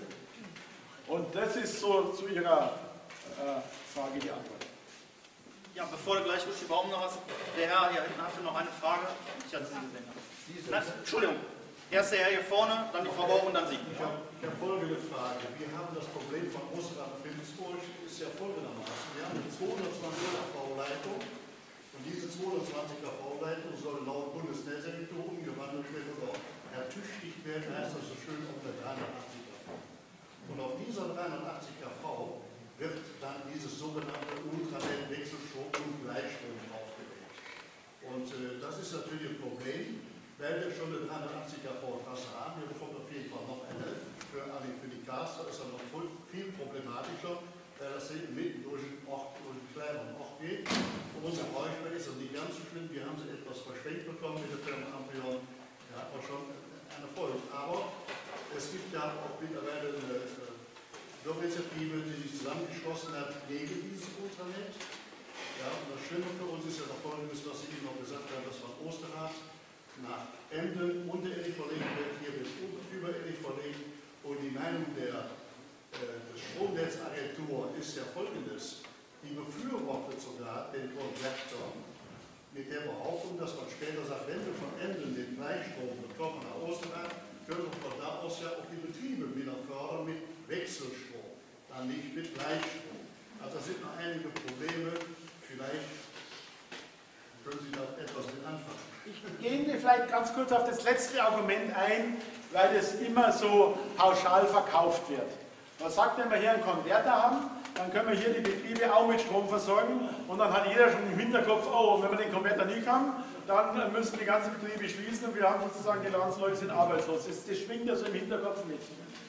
S1: Und das ist so zu Ihrer äh, Frage die Antwort.
S5: Ja, bevor du gleich durch die Baum noch was. Der Herr hier hinten hatte noch eine Frage. Ich hatte sie gesehen. Nein, Entschuldigung. Erst der Herr hier vorne, dann die Frau Baum und dann Sie.
S3: Ich habe hab folgende Frage. Wir haben das Problem von Osterrad und Wilhelmsburg, ist ja folgendermaßen. Wir haben eine zweihundertzwanziger V-Leitung. Und diese zweihundertzwanziger V-Leitung soll laut Bundesnetzagentur umgewandelt werden oder ertüchtigt werden, heißt das so schön, auf der dreihundertachtziger V. Und auf dieser dreihundertachtziger V wird dann dieses sogenannte Ultranet-Wechselstrom und Gleichstrom aufgelegt. Und äh, das ist natürlich ein Problem, weil wir schon eine dreihundertachtziger V-Trasse haben. Wir bekommen auf jeden Fall noch eine für, für die Cars, da ist dann noch viel problematischer, weil das eben mitten durch den Ort, durch den kleineren Ort geht. Und unsere Beispiel ist das nicht ganz so schlimm. Wir haben sie etwas verschenkt bekommen mit der Firma Amprion. Da hat man schon eine Folge. Aber es gibt ja auch mittlerweile eine Bürgerinitiative, die sich zusammengeschlossen hat gegen dieses Ultranet. Ja, und das Schlimme für uns ist ja noch Folgendes, was ich Ihnen noch gesagt habe, dass man Osterrad nach Emden unterirdisch verlegt wird, hier wird überirdisch verlegt. Und die Meinung der äh, Stromnetzagentur ist ja folgendes. Die befürwortet sogar den Konverter mit der Behauptung, dass man später sagt, wenn wir von Emden den Gleichstrom bekommen nach Osterrad, können wir von da aus ja auch die Betriebe wieder fördern mit Wechselstrom, dann nicht mit Gleichstrom. Also da sind noch einige Probleme, vielleicht können Sie da etwas mit anfangen.
S1: Ich gehe vielleicht ganz kurz auf das letzte Argument ein, weil das immer so pauschal verkauft wird. Man sagt, wenn wir hier einen Konverter haben, dann können wir hier die Betriebe auch mit Strom versorgen und dann hat jeder schon im Hinterkopf, oh, wenn wir den Konverter nicht haben, dann müssen die ganzen Betriebe schließen und wir haben sozusagen, die Landsleute sind arbeitslos. Das, das schwingt ja so im Hinterkopf mit.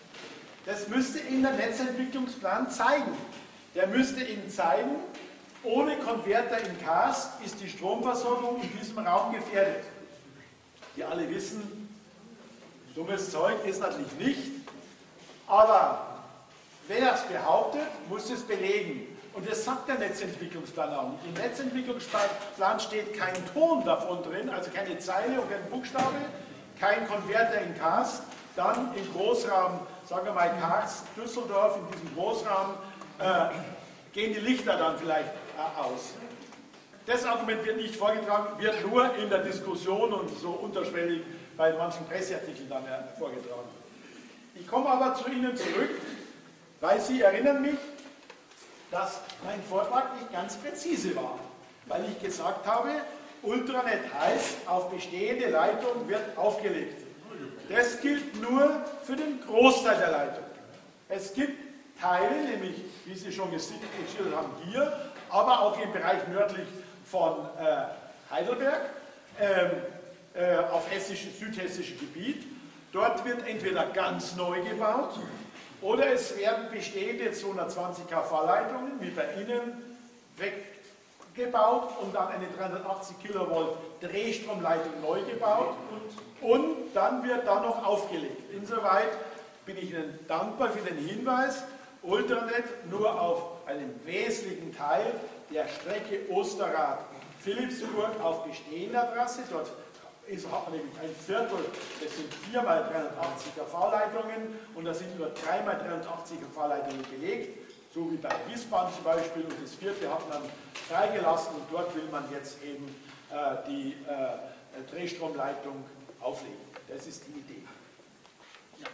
S1: Das müsste Ihnen der Netzentwicklungsplan zeigen. Der müsste Ihnen zeigen, ohne Konverter in Cars ist die Stromversorgung in diesem Raum gefährdet. Wir alle wissen, Dummes Zeug ist natürlich nicht, aber wer es behauptet, muss es belegen. Und das sagt der Netzentwicklungsplan auch nicht. Im Netzentwicklungsplan steht kein Ton davon drin, also keine Zeile und kein Buchstabe, kein Konverter in C A S. Dann im Großraum, sagen wir mal C A S Düsseldorf, in diesem Großraum, äh, gehen die Lichter dann vielleicht äh, aus. Das Argument wird nicht vorgetragen, wird nur in der Diskussion und so unterschwellig bei manchen Presseartikeln dann äh, vorgetragen. Ich komme aber zu Ihnen zurück, weil Sie erinnern mich, dass mein Vortrag nicht ganz präzise war, weil ich gesagt habe, Ultranet heißt, auf bestehende Leitung wird aufgelegt. Das gilt nur für den Großteil der Leitung. Es gibt Teile, nämlich, wie Sie schon geschildert haben, hier, aber auch im Bereich nördlich von äh, Heidelberg, ähm, äh, auf hessisch, südhessischem Gebiet. Dort wird entweder ganz neu gebaut, oder es werden bestehende zweihundertzwanzig Kilovolt Leitungen, wie bei Ihnen, weggebaut und dann eine dreihundertachtzig Kilovolt Drehstromleitung neu gebaut und, und dann wird da noch aufgelegt. Insoweit bin ich Ihnen dankbar für den Hinweis, Ultranet nur auf einem wesentlichen Teil der Strecke Osterrad-Philipsburg auf bestehender Trasse, dort ist, hat man nämlich ein Viertel, das sind vier mal dreihundertachtzig Kilovolt-Leitungen und da sind nur drei mal dreihundertachtzig Kilovolt-Leitungen gelegt, so wie bei Wiesbaden zum Beispiel, und das vierte hat man freigelassen und dort will man jetzt eben äh, die äh, Drehstromleitung auflegen. Das ist die Idee. Ja.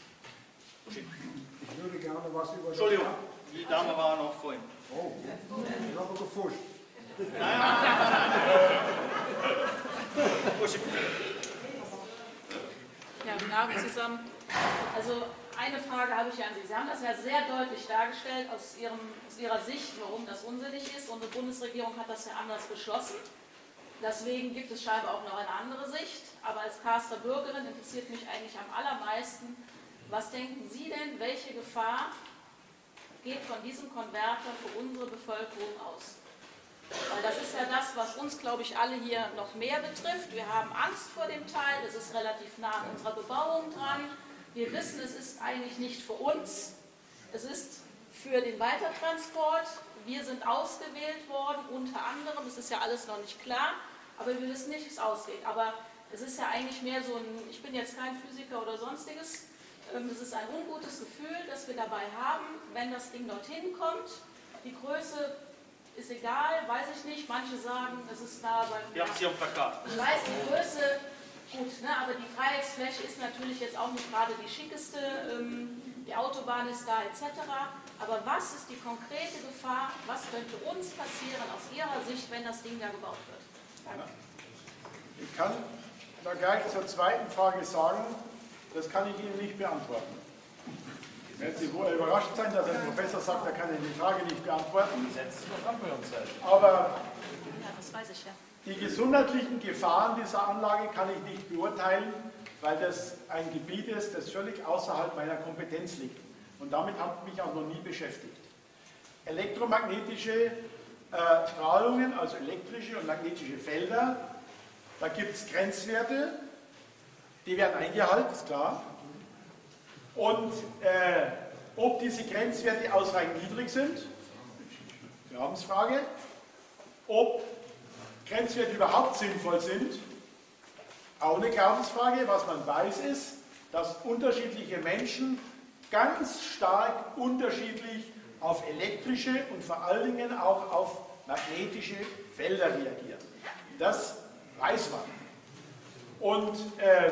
S6: Ich würde gerne was über...
S5: Entschuldigung, die Dame war noch vorhin.
S6: Oh, ich habe gefuscht.
S7: Ja, guten Abend zusammen. Also eine Frage habe ich ja an Sie. Sie haben das ja sehr deutlich dargestellt aus, Ihrem, aus Ihrer Sicht, warum das unsinnig ist. Unsere Bundesregierung hat das ja anders beschlossen. Deswegen gibt es scheinbar auch noch eine andere Sicht. Aber als Kaster Bürgerin interessiert mich eigentlich am allermeisten, was denken Sie denn, welche Gefahr geht von diesem Konverter für unsere Bevölkerung aus? Weil das ist ja das, was uns, glaube ich, alle hier noch mehr betrifft. Wir haben Angst vor dem Teil, es ist relativ nah an unserer Bebauung dran. Wir wissen, es ist eigentlich nicht für uns, es ist für den Weitertransport. Wir sind ausgewählt worden, unter anderem, es ist ja alles noch nicht klar, aber wir wissen nicht, wie es ausgeht. Aber es ist ja eigentlich mehr so ein, ich bin jetzt kein Physiker oder sonstiges, es ist ein ungutes Gefühl, das wir dabei haben, wenn das Ding dorthin kommt. Die Größe ist egal, weiß ich nicht. Manche sagen, es ist da beim...
S5: Wir haben es hier auf Plakat.
S7: Ich weiß, die Größe, gut, ne, aber die Dreiecksfläche ist natürlich jetzt auch nicht gerade die schickeste. Ähm, die Autobahn ist da, et cetera. Aber was ist die konkrete Gefahr? Was könnte uns passieren aus Ihrer Sicht, wenn das Ding da gebaut wird? Danke.
S1: Ich kann da gleich zur zweiten Frage sagen, das kann ich Ihnen nicht beantworten. Wenn Sie wohl überrascht sein, dass ein Professor sagt, er kann Ihnen die Frage nicht beantworten. Aber
S7: Ja, das weiß ich ja.
S1: die gesundheitlichen Gefahren dieser Anlage kann ich nicht beurteilen, weil das ein Gebiet ist, das völlig außerhalb meiner Kompetenz liegt. Und damit habe ich mich auch noch nie beschäftigt. Elektromagnetische äh, Strahlungen, also elektrische und magnetische Felder, da gibt es Grenzwerte, die werden eingehalten, ist klar. Und äh, ob diese Grenzwerte ausreichend niedrig sind, Glaubensfrage. Ob Grenzwerte überhaupt sinnvoll sind, auch eine Glaubensfrage. Was man weiß ist, dass unterschiedliche Menschen ganz stark unterschiedlich auf elektrische und vor allen Dingen auch auf magnetische Felder reagieren. Das weiß man. Und ähm,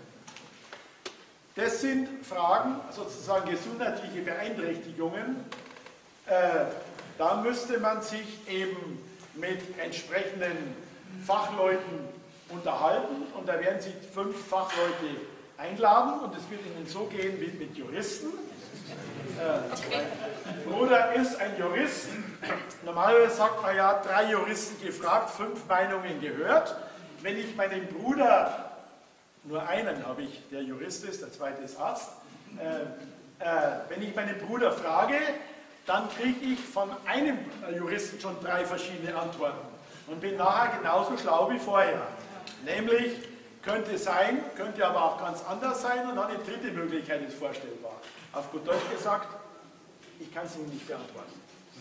S1: das sind Fragen, sozusagen gesundheitliche Beeinträchtigungen. Äh, da müsste man sich eben mit entsprechenden Fachleuten unterhalten und da werden Sie fünf Fachleute einladen und es wird Ihnen so gehen wie mit Juristen. Äh,
S7: Okay.
S1: mein Bruder ist ein Jurist. Normalerweise sagt man ja, drei Juristen gefragt, fünf Meinungen gehört. Wenn ich meinen Bruder, nur einen habe ich, der Jurist ist, der zweite ist Arzt, äh, äh, wenn ich meinen Bruder frage, dann kriege ich von einem Juristen schon drei verschiedene Antworten und bin nachher genauso schlau wie vorher. Nämlich, könnte sein, könnte aber auch ganz anders sein, und eine dritte Möglichkeit ist vorstellbar. Auf gut Deutsch gesagt, ich kann es Ihnen nicht beantworten,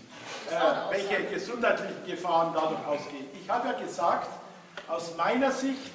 S1: äh, welche gesundheitlichen Gefahren dadurch ausgehen. Ich habe ja gesagt, aus meiner Sicht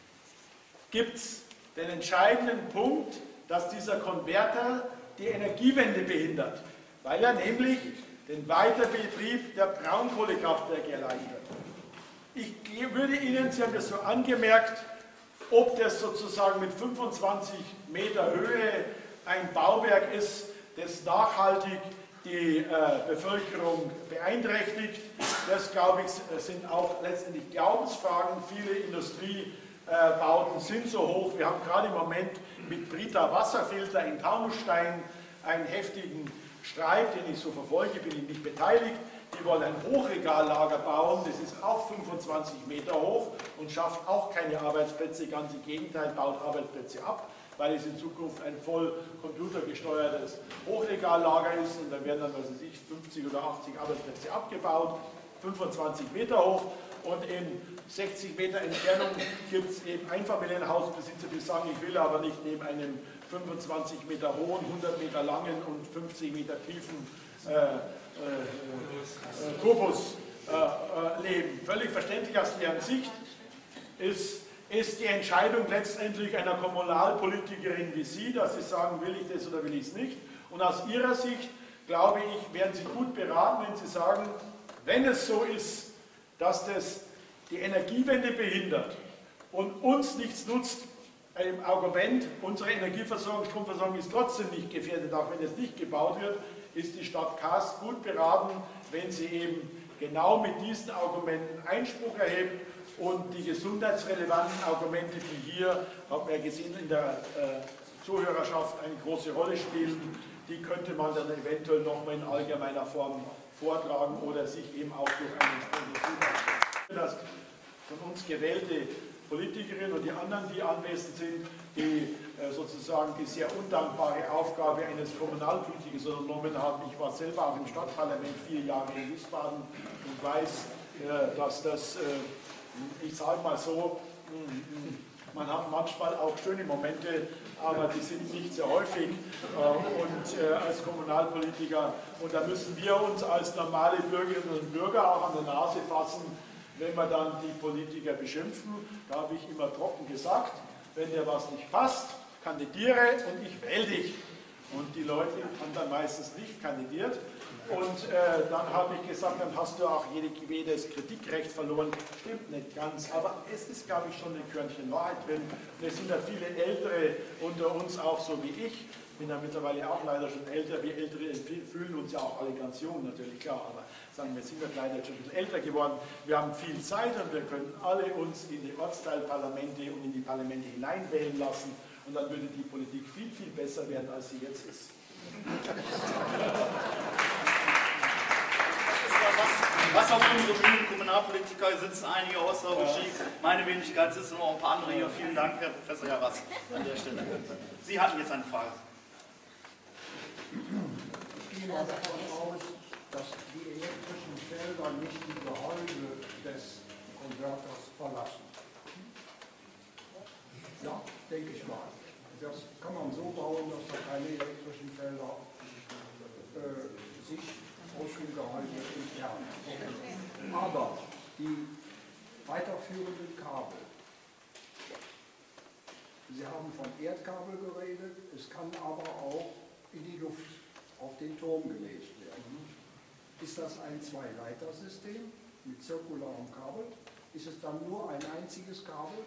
S1: gibt es den entscheidenden Punkt, dass dieser Konverter die Energiewende behindert, weil er nämlich den Weiterbetrieb der Braunkohlekraftwerke erleichtert. Ich würde Ihnen, Sie haben das so angemerkt, ob das sozusagen mit fünfundzwanzig Meter Höhe ein Bauwerk ist, das nachhaltig die äh, Bevölkerung beeinträchtigt. Das, glaube ich, sind auch letztendlich Glaubensfragen. Viele Industriebauten äh, sind so hoch. Wir haben gerade im Moment mit Brita Wasserfilter in Taunusstein einen heftigen Streit, den ich so verfolge, bin ich nicht beteiligt. Die wollen ein Hochregallager bauen, das ist auch fünfundzwanzig Meter hoch und schafft auch keine Arbeitsplätze, ganz im Gegenteil, baut Arbeitsplätze ab, weil es in Zukunft ein voll computergesteuertes Hochregallager ist, und dann werden dann, was weiß ich, fünfzig oder achtzig Arbeitsplätze abgebaut, fünfundzwanzig Meter hoch, und in sechzig Meter Entfernung gibt es eben Einfamilienhausbesitzer, die sagen, ich will aber nicht neben einem fünfundzwanzig Meter hohen, hundert Meter langen und fünfzig Meter tiefen äh, äh, äh, Kubus äh, äh, leben. Völlig verständlich aus deren Sicht ist, ist die Entscheidung letztendlich einer Kommunalpolitikerin wie Sie, dass Sie sagen, will ich das oder will ich es nicht. Und aus Ihrer Sicht, glaube ich, werden Sie gut beraten, wenn Sie sagen, wenn es so ist, dass das die Energiewende behindert und uns nichts nutzt, im Argument, unsere Energieversorgung, Stromversorgung ist trotzdem nicht gefährdet, auch wenn es nicht gebaut wird, ist die Stadt Kast gut beraten, wenn sie eben genau mit diesen Argumenten Einspruch erhebt und die gesundheitsrelevanten Argumente, die hier, haben wir gesehen, in der äh, Zuhörerschaft eine große Rolle spielen, die könnte man dann eventuell nochmal in allgemeiner Form vortragen oder sich eben auch durch einen entsprechenden das von uns gewählte Politikerinnen und die anderen, die anwesend sind, die äh, sozusagen die sehr undankbare Aufgabe eines Kommunalpolitikers übernommen haben. Ich war selber auch im Stadtparlament vier Jahre in Wiesbaden und weiß, äh, dass das, äh, ich sage mal so, mh, man hat manchmal auch schöne Momente, aber die sind nicht sehr häufig. Äh, und äh, als Kommunalpolitiker, und da müssen wir uns als normale Bürgerinnen und Bürger auch an der Nase fassen, wenn wir dann die Politiker beschimpfen. Da habe ich immer trocken gesagt, wenn dir was nicht passt, kandidiere und ich wähle dich. Und die Leute haben dann meistens nicht kandidiert. Und äh, dann habe ich gesagt, dann hast du auch jede, jedes Kritikrecht verloren. Stimmt nicht ganz, aber es ist, glaube ich, schon ein Körnchen Wahrheit drin. Und es sind ja viele Ältere unter uns, auch so wie ich. Ich bin ja mittlerweile auch leider schon älter. Wir Ältere fühlen uns ja auch alle ganz jung, natürlich, klar. Aber sagen wir, sind wir leider schon ein bisschen älter geworden. Wir haben viel Zeit und wir können alle uns in die Ortsteilparlamente und in die Parlamente hineinwählen lassen. Und dann würde die Politik viel, viel besser werden, als sie jetzt ist.
S5: Was auf unsere Bühnen Kommunalpolitiker sitzen, einige aus der Regie, meine Wenigkeit sitzen noch ein paar andere hier. Vielen Dank, Herr Professor Jarras, an der Stelle. Sie hatten jetzt eine Frage.
S8: Ich gehe mal davon aus, dass die elektrischen Felder nicht die Gehäuse des Konverters verlassen. Ja, denke ich mal. Das kann man so bauen, dass da keine elektrischen Felder äh, sich aus dem Gehäuse entfernen. Aber die weiterführenden Kabel, Sie haben von Erdkabel geredet, es kann aber auch in die Luft auf den Turm gelegt werden. Ist das ein Zwei-Leiter-System mit zirkularem Kabel? Ist es dann nur ein einziges Kabel?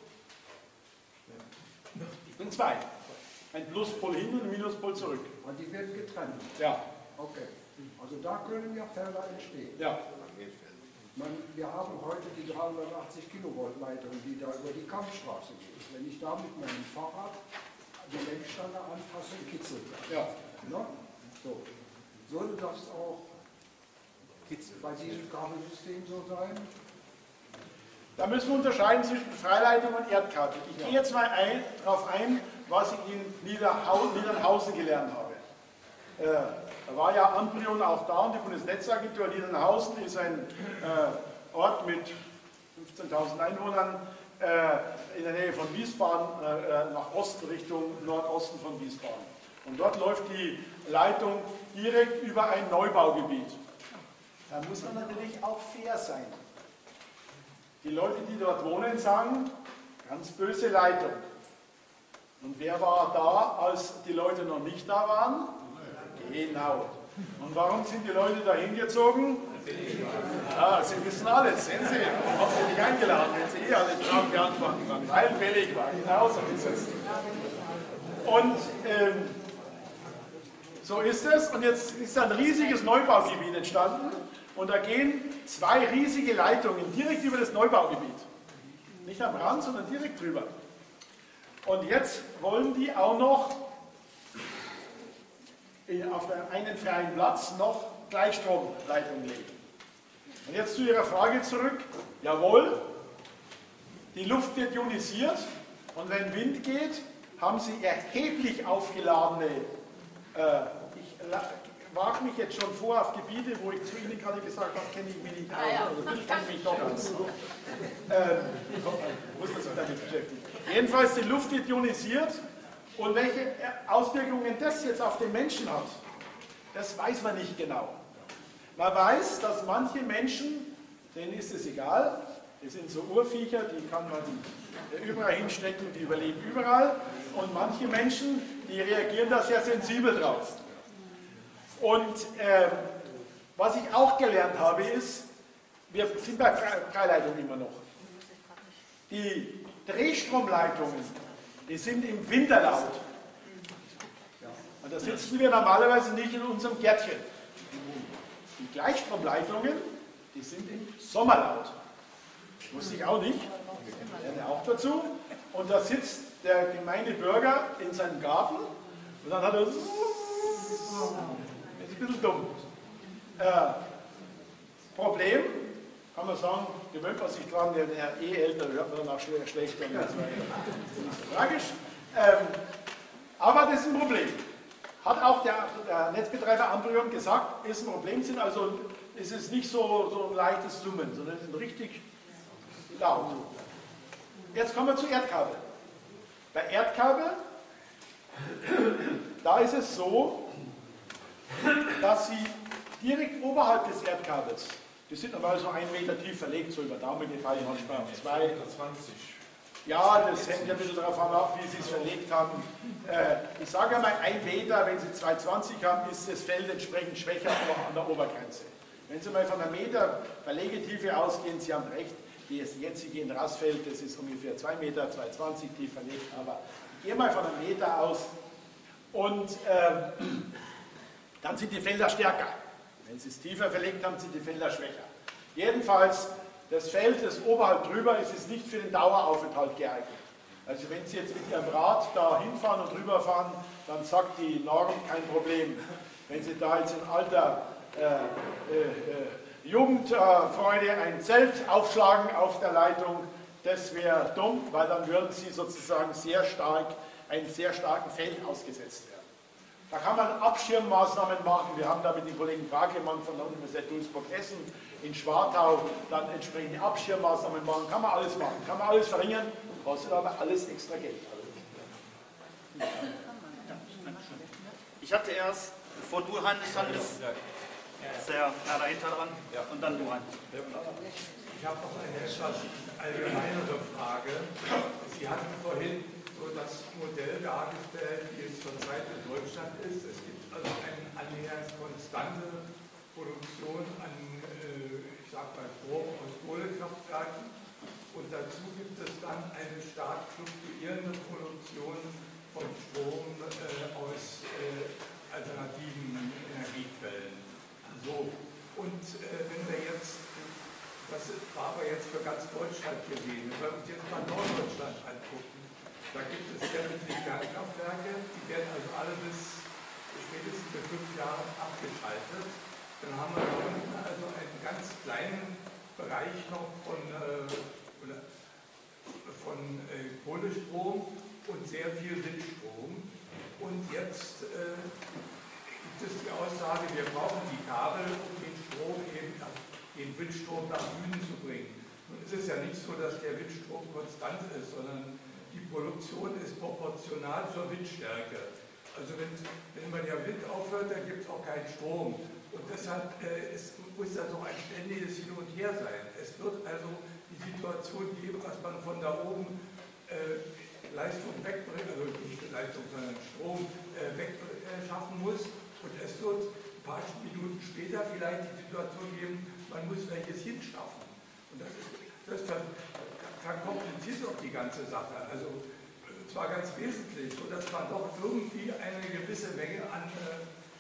S1: Ich bin zwei. Ein Pluspol hin und ein Minuspol zurück.
S8: Und die werden getrennt?
S1: Ja.
S8: Okay. Also da können ja Felder entstehen.
S1: Ja.
S8: Man, wir haben heute die dreihundertachtzig Kilovolt Leitung, die da über die Kampfstraße geht. Wenn ich da mit meinem Fahrrad die Lenkstange anfasse, kitzelt das.
S1: Ja.
S8: No? So. Sollte das auch bei diesem Kabelsystem so sein?
S1: Da müssen wir unterscheiden zwischen Freileitung und Erdkabel. Ich ja. gehe jetzt mal ein, darauf ein, was ich in Niederhausen, Niedernhausen gelernt habe. Äh, da war ja Amprion auch da und die Bundesnetzagentur Niedernhausen ist ein äh, Ort mit fünfzehntausend Einwohnern. Äh, äh, in der Nähe von Wiesbaden äh, nach Osten, Richtung Nordosten von Wiesbaden. Und dort läuft die Leitung direkt über ein Neubaugebiet. Da muss man natürlich auch fair sein. Die Leute, die dort wohnen, sagen, ganz böse Leitung. Und wer war da, als die Leute noch nicht da waren? Genau. Und warum sind die Leute da hingezogen? Ja, sie wissen alles, sehen Sie. Haben Sie nicht eingeladen, wenn Sie eh alle Fragen beantworten können. Weil billig war, genauso ist es. Und ähm, so ist es. Und jetzt ist ein riesiges Neubaugebiet entstanden. Und da gehen zwei riesige Leitungen direkt über das Neubaugebiet. Nicht am Rand, sondern direkt drüber. Und jetzt wollen die auch noch auf einen freien Platz noch Gleichstromleitungen legen. Und jetzt zu Ihrer Frage zurück. Jawohl, die Luft wird ionisiert und wenn Wind geht, haben Sie erheblich aufgeladene, äh, ich wage mich jetzt schon vor auf Gebiete, wo ich zu Ihnen gerade gesagt habe, kenne ich mich nicht aus, ah, ja. Also ich kenne mich doch aus. ähm, muss man sich damit beschäftigen. Jedenfalls, die Luft wird ionisiert. Und welche Auswirkungen das jetzt auf den Menschen hat, das weiß man nicht genau. Man weiß, dass manche Menschen, denen ist es egal, das sind so Urviecher, die kann man überall hinstecken, die überleben überall. Und manche Menschen, die reagieren da sehr sensibel drauf. Und äh, was ich auch gelernt habe, ist, wir sind bei Freileitung immer noch. Die Drehstromleitungen, die sind im Winter laut. Und da sitzen wir normalerweise nicht in unserem Gärtchen. Die Gleichstromleitungen, die sind im Sommer laut. Wusste ich auch nicht. Lerne auch dazu. Und da sitzt der gemeine Bürger in seinem Garten und dann hat er. Das ist ein bisschen dumm. Äh, Problem, kann man sagen, gewöhnt man sich dran, der eh älter hört man danach schlechter. Das ist nicht so tragisch. Ähm, aber das ist ein Problem. Hat auch der, der Netzbetreiber Amprion gesagt, ist ein Problem, sind also, ist es nicht so, so ein leichtes Summen, sondern es sind richtig laut. Jetzt kommen wir zu Erdkabel. Bei Erdkabel, da ist es so, dass sie direkt oberhalb des Erdkabels, die sind normal so einen Meter tief verlegt, so über Daumen gefallen, manchmal zwei. zwanzig. Ja, das hängt ja ein bisschen darauf ab, wie Sie es verlegt haben. Äh, ich sage einmal, ein Meter, wenn Sie zwei Komma zwanzig haben, ist das Feld entsprechend schwächer an der Obergrenze. Wenn Sie mal von einem Meter Verlegetiefe ausgehen, Sie haben recht, das jetzige in Rassfeld, das ist ungefähr zwei Meter, zwei Komma zwanzig tief verlegt, aber ich gehe mal von einem Meter aus und äh, dann sind die Felder stärker. Wenn Sie es tiefer verlegt haben, sind die Felder schwächer. Jedenfalls, das Feld, das oberhalb drüber ist, ist nicht für den Daueraufenthalt geeignet. Also wenn Sie jetzt mit Ihrem Rad da hinfahren und drüber fahren, dann sagt die Norm kein Problem. Wenn Sie da jetzt in alter äh, äh, Jugendfreude ein Zelt aufschlagen auf der Leitung, das wäre dumm, weil dann würden Sie sozusagen sehr stark, einem sehr starken Feld ausgesetzt werden. Da kann man Abschirmmaßnahmen machen. Wir haben da mit dem Kollegen Brakemann von der Universität Duisburg-Essen in Schwartau dann entsprechende Abschirmmaßnahmen machen. Kann man alles machen, kann man alles verringern, kostet aber alles extra Geld.
S5: Ich hatte erst, bevor du Heinrich dran bist, sehr nah dahinter dran und dann du Heinrich.
S9: Ich habe noch eine etwas allgemeinere Frage. Sie hatten vorhin so das Modell dargestellt, wie es zurzeit in Deutschland ist. Es gibt also eine annähernd konstante Produktion an, äh, ich sag mal, Strom aus Kohlekraftwerken und dazu gibt es dann eine stark fluktuierende Produktion von Strom äh, aus äh, alternativen Energiequellen. So, und äh, wenn wir jetzt, das war aber jetzt für ganz Deutschland gesehen, wenn wir uns jetzt mal Norddeutschland angucken, da gibt es sämtliche Kernkraftwerke, die werden also alle bis spätestens in fünf Jahren abgeschaltet. Dann haben wir da unten also einen ganz kleinen Bereich noch von, äh, von äh, Kohlestrom und sehr viel Windstrom. Und jetzt äh, gibt es die Aussage, wir brauchen die Kabel, um den Strom eben, den Windstrom nach Süden zu bringen. Nun ist es ja nicht so, dass der Windstrom konstant konstant ist, sondern die Produktion ist proportional zur Windstärke. Also wenn, wenn man der Wind aufhört, dann gibt es auch keinen Strom. Und deshalb äh, ist, muss das auch ein ständiges Hin und Her sein. Es wird also die Situation geben, dass man von da oben äh, Leistung wegbringt, also nicht Leistung, sondern Strom äh, wegschaffen äh, muss. Und es wird ein paar Minuten später vielleicht die Situation geben, man muss welches hinschaffen. Und das, ist, das ver, verkompliziert auch die ganze Sache. Also zwar ganz wesentlich, sodass man doch irgendwie eine gewisse Menge an äh,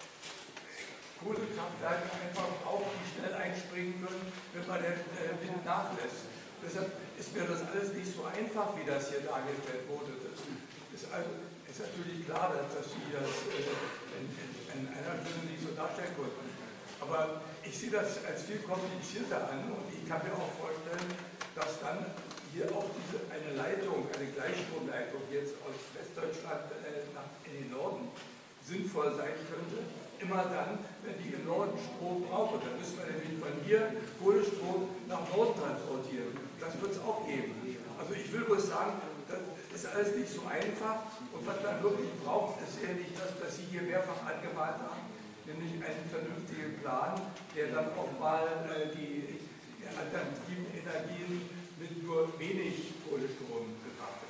S9: Kohlekraftwerken einfach braucht, die schnell einspringen können, wenn man den äh, Wind nachlässt. Deshalb ist mir das alles nicht so einfach, wie das hier dargestellt wurde. Das ist, also, ist natürlich klar, dass Sie das äh, in, in, in einer Stunde nicht so darstellen konnten. Aber ich sehe das als viel komplizierter an und ich kann mir auch vorstellen, dass dann hier auch diese, eine Leitung, eine Gleichstromleitung jetzt aus Westdeutschland äh, nach, in den Norden sinnvoll sein könnte. Immer dann, wenn die im Norden Strom brauchen. Dann müssen wir nämlich von hier Kohlestrom nach Norden transportieren. Das wird es auch geben. Also ich will bloß sagen, das ist alles nicht so einfach. Und was man wirklich braucht, ist ja nicht das, was Sie hier mehrfach angemalt haben, nämlich einen vernünftigen Plan, der dann auch mal äh, die, die alternativen Energien mit nur wenig Kohlestrom betrachtet.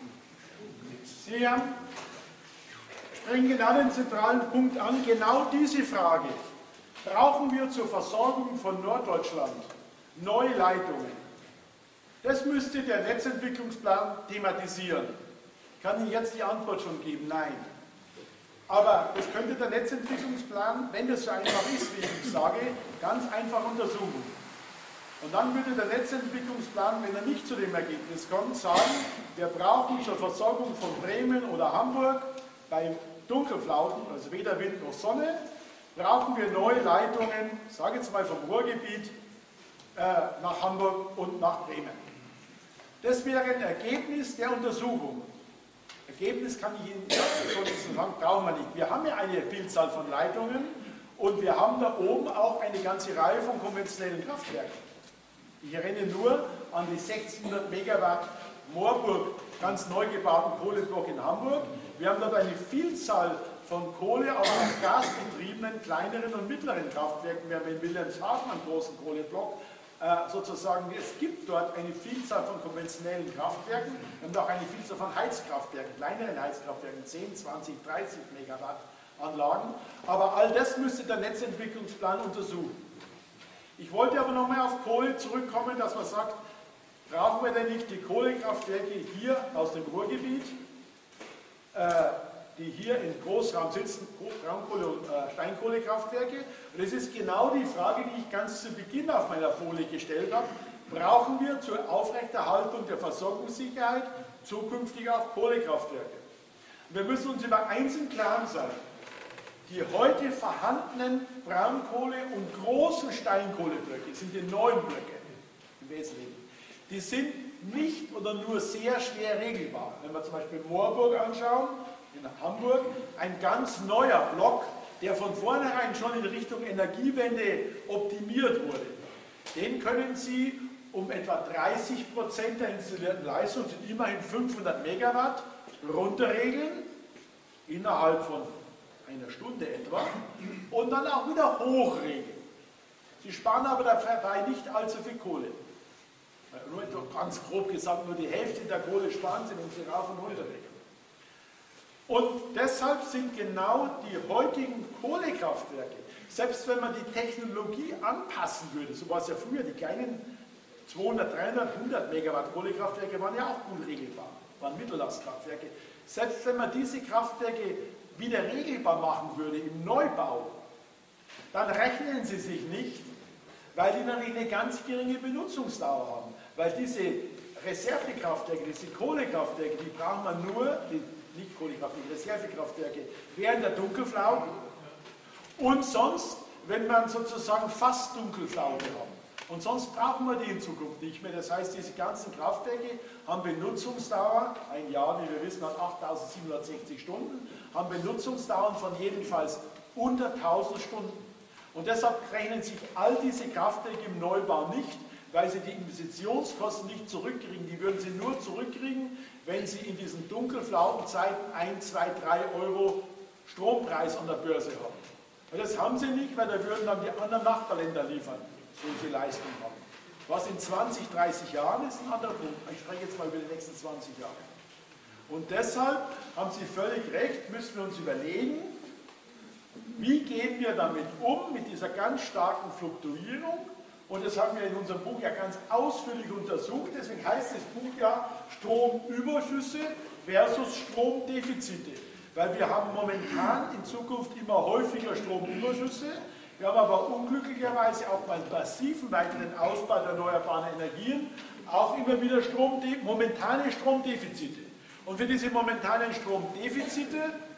S1: Sie haben springen genau den zentralen Punkt an, genau diese Frage. Brauchen wir zur Versorgung von Norddeutschland neue Leitungen? Das müsste der Netzentwicklungsplan thematisieren. Ich kann Ihnen jetzt die Antwort schon geben, nein. Aber das könnte der Netzentwicklungsplan, wenn das so einfach ist, wie ich sage, ganz einfach untersuchen. Und dann würde der Netzentwicklungsplan, wenn er nicht zu dem Ergebnis kommt, sagen, wir brauchen zur Versorgung von Bremen oder Hamburg bei Dunkelflauten, also weder Wind noch Sonne, brauchen wir neue Leitungen, ich sage jetzt mal vom Ruhrgebiet äh, nach Hamburg und nach Bremen. Das wäre ein Ergebnis der Untersuchung. Ergebnis kann ich Ihnen schon sagen, brauchen wir nicht. Wir haben ja eine Vielzahl von Leitungen und wir haben da oben auch eine ganze Reihe von konventionellen Kraftwerken. Ich erinnere nur an die sechzehnhundert Megawatt Moorburg, ganz neu gebauten Kohleblock in Hamburg. Wir haben dort eine Vielzahl von Kohle, aber auch gasbetriebenen kleineren und mittleren Kraftwerken. Wir haben in Wilhelmshaven einen großen Kohleblock. Äh, sozusagen, es gibt dort eine Vielzahl von konventionellen Kraftwerken. Wir haben auch eine Vielzahl von Heizkraftwerken, kleineren Heizkraftwerken, zehn, zwanzig, dreißig Megawatt Anlagen. Aber all das müsste der Netzentwicklungsplan untersuchen. Ich wollte aber nochmal auf Kohle zurückkommen, dass man sagt, brauchen wir denn nicht die Kohlekraftwerke hier aus dem Ruhrgebiet, äh, die hier in Großraum sitzen, Braunkohle- und äh, Steinkohlekraftwerke? Und das ist genau die Frage, die ich ganz zu Beginn auf meiner Folie gestellt habe. Brauchen wir zur Aufrechterhaltung der Versorgungssicherheit zukünftig auch Kohlekraftwerke? Und wir müssen uns über eins im Klaren sein. Die heute vorhandenen Braunkohle- und großen Steinkohleblöcke sind die neuen Blöcke im Wesentlichen. Die sind nicht oder nur sehr schwer regelbar. Wenn wir zum Beispiel Moorburg anschauen, in Hamburg, ein ganz neuer Block, der von vornherein schon in Richtung Energiewende optimiert wurde. Den können Sie um etwa dreißig Prozent der installierten Leistung, sind immerhin fünfhundert Megawatt, runterregeln, innerhalb von einer Stunde etwa, und dann auch wieder hochregeln. Sie sparen aber dabei nicht allzu viel Kohle. Nur ganz grob gesagt, nur die Hälfte der Kohle sparen Sie, wenn Sie rauf und runter regeln. Und deshalb sind genau die heutigen Kohlekraftwerke, selbst wenn man die Technologie anpassen würde, so war es ja früher, die kleinen zweihundert, dreihundert, hundert Megawatt Kohlekraftwerke waren ja auch gut regelbar, waren Mittellastkraftwerke. Selbst wenn man diese Kraftwerke wieder regelbar machen würde im Neubau, dann rechnen sie sich nicht, weil die natürlich eine ganz geringe Benutzungsdauer haben. Weil diese Reservekraftwerke, diese Kohlekraftwerke, die braucht man nur, die, nicht Kohlekraftwerke, Reservekraftwerke, während der Dunkelflauten und sonst, wenn man sozusagen fast Dunkelflaute haben. Und sonst brauchen wir die in Zukunft nicht mehr. Das heißt, diese ganzen Kraftwerke haben Benutzungsdauer, ein Jahr, wie wir wissen, hat achttausendsiebenhundertsechzig Stunden, haben Benutzungsdauern von jedenfalls unter tausend Stunden. Und deshalb rechnen sich all diese Kraftwerke im Neubau nicht, weil sie die Investitionskosten nicht zurückkriegen. Die würden sie nur zurückkriegen, wenn Sie in diesen dunkelflauen Zeiten ein, zwei, drei Euro Strompreis an der Börse haben. Und das haben Sie nicht, weil da würden dann die anderen Nachbarländer liefern, so viel Leistung haben. Was in zwanzig, dreißig Jahren ist ein anderer Punkt. Ich spreche jetzt mal über die nächsten zwanzig Jahre. Und deshalb haben Sie völlig recht, müssen wir uns überlegen, wie gehen wir damit um, mit dieser ganz starken Fluktuierung. Und das haben wir in unserem Buch ja ganz ausführlich untersucht. Deswegen heißt das Buch ja Stromüberschüsse versus Stromdefizite. Weil wir haben momentan in Zukunft immer häufiger Stromüberschüsse. Wir haben aber unglücklicherweise auch beim massiven weiteren Ausbau der erneuerbaren Energien auch immer wieder Stromde- momentane Stromdefizite. Und für diese momentanen Stromdefizite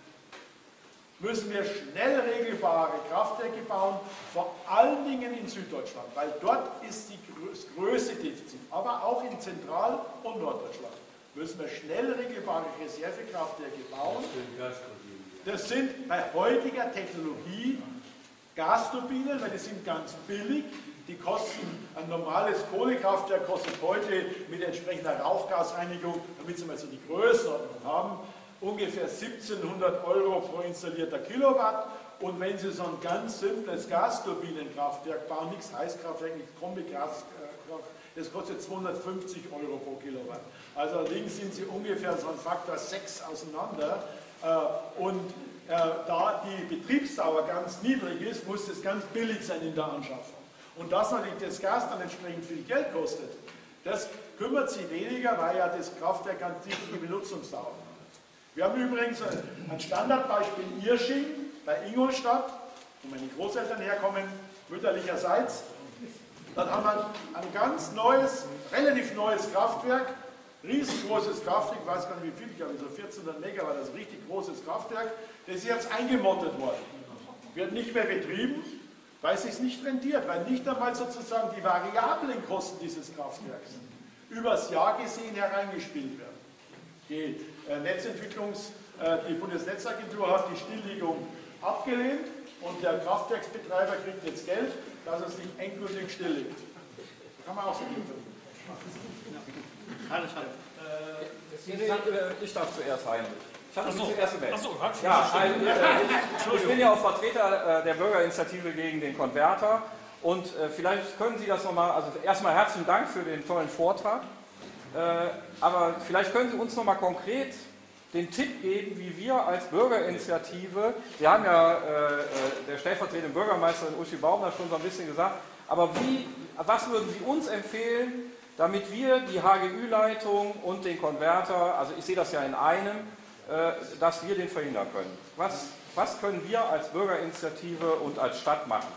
S1: müssen wir schnell regelbare Kraftwerke bauen, vor allen Dingen in Süddeutschland, weil dort ist die, das größte Defizit, aber auch in Zentral- und Norddeutschland müssen wir schnell regelbare Reservekraftwerke bauen. Das sind bei heutiger Technologie Gasturbinen, weil die sind ganz billig. Die kosten, ein normales Kohlekraftwerk kostet heute mit entsprechender Rauchgasreinigung, damit Sie mal so die Größenordnung haben, ungefähr siebzehnhundert Euro pro installierter Kilowatt. Und wenn Sie so ein ganz simples Gasturbinenkraftwerk bauen, nichts Heißkraftwerk, nichts Kombikraftwerk, das kostet zweihundertfünfzig Euro pro Kilowatt. Also links sind Sie ungefähr so ein Faktor sechs auseinander. Und da die Betriebsdauer ganz niedrig ist, muss das ganz billig sein in der Anschaffung. Und dass natürlich das Gas dann entsprechend viel Geld kostet, das kümmert Sie weniger, weil ja das Kraftwerk ganz niedrige Benutzungsdauer hat. Wir haben übrigens ein Standardbeispiel Irsching bei Ingolstadt, wo meine Großeltern herkommen, mütterlicherseits. Dann haben wir ein ganz neues, relativ neues Kraftwerk, riesengroßes Kraftwerk, ich weiß gar nicht wie viel, ich glaube so vierzehnhundert Megawatt, das ist ein richtig großes Kraftwerk, das ist jetzt eingemottet worden. Wird nicht mehr betrieben, weil es sich nicht rentiert, weil nicht einmal sozusagen die variablen Kosten dieses Kraftwerks übers Jahr gesehen hereingespielt werden. Die äh, Netzentwicklungs, äh, die Bundesnetzagentur hat die Stilllegung abgelehnt und der Kraftwerksbetreiber kriegt jetzt Geld, dass er es nicht endgültig stilllegt. Da kann man auch so Geld verdienen.
S10: Ich darf zuerst rein. Ich hatte mich zuerst gemeldet.
S4: Achso, hat schon.
S10: Ja, ein, äh, ich bin ja auch Vertreter äh, der Bürgerinitiative gegen den Konverter. Und äh, vielleicht können Sie das nochmal, also erstmal herzlichen Dank für den tollen Vortrag. Äh, aber vielleicht können Sie uns nochmal konkret den Tipp geben, wie wir als Bürgerinitiative, Sie haben ja äh, der stellvertretende Bürgermeisterin Uschi Baumler schon so ein bisschen gesagt, aber wie, was würden Sie uns empfehlen, damit wir die H G Ü-Leitung und den Konverter, also ich sehe das ja in einem, äh, dass wir den verhindern können. Was, was können wir als Bürgerinitiative und als Stadt machen?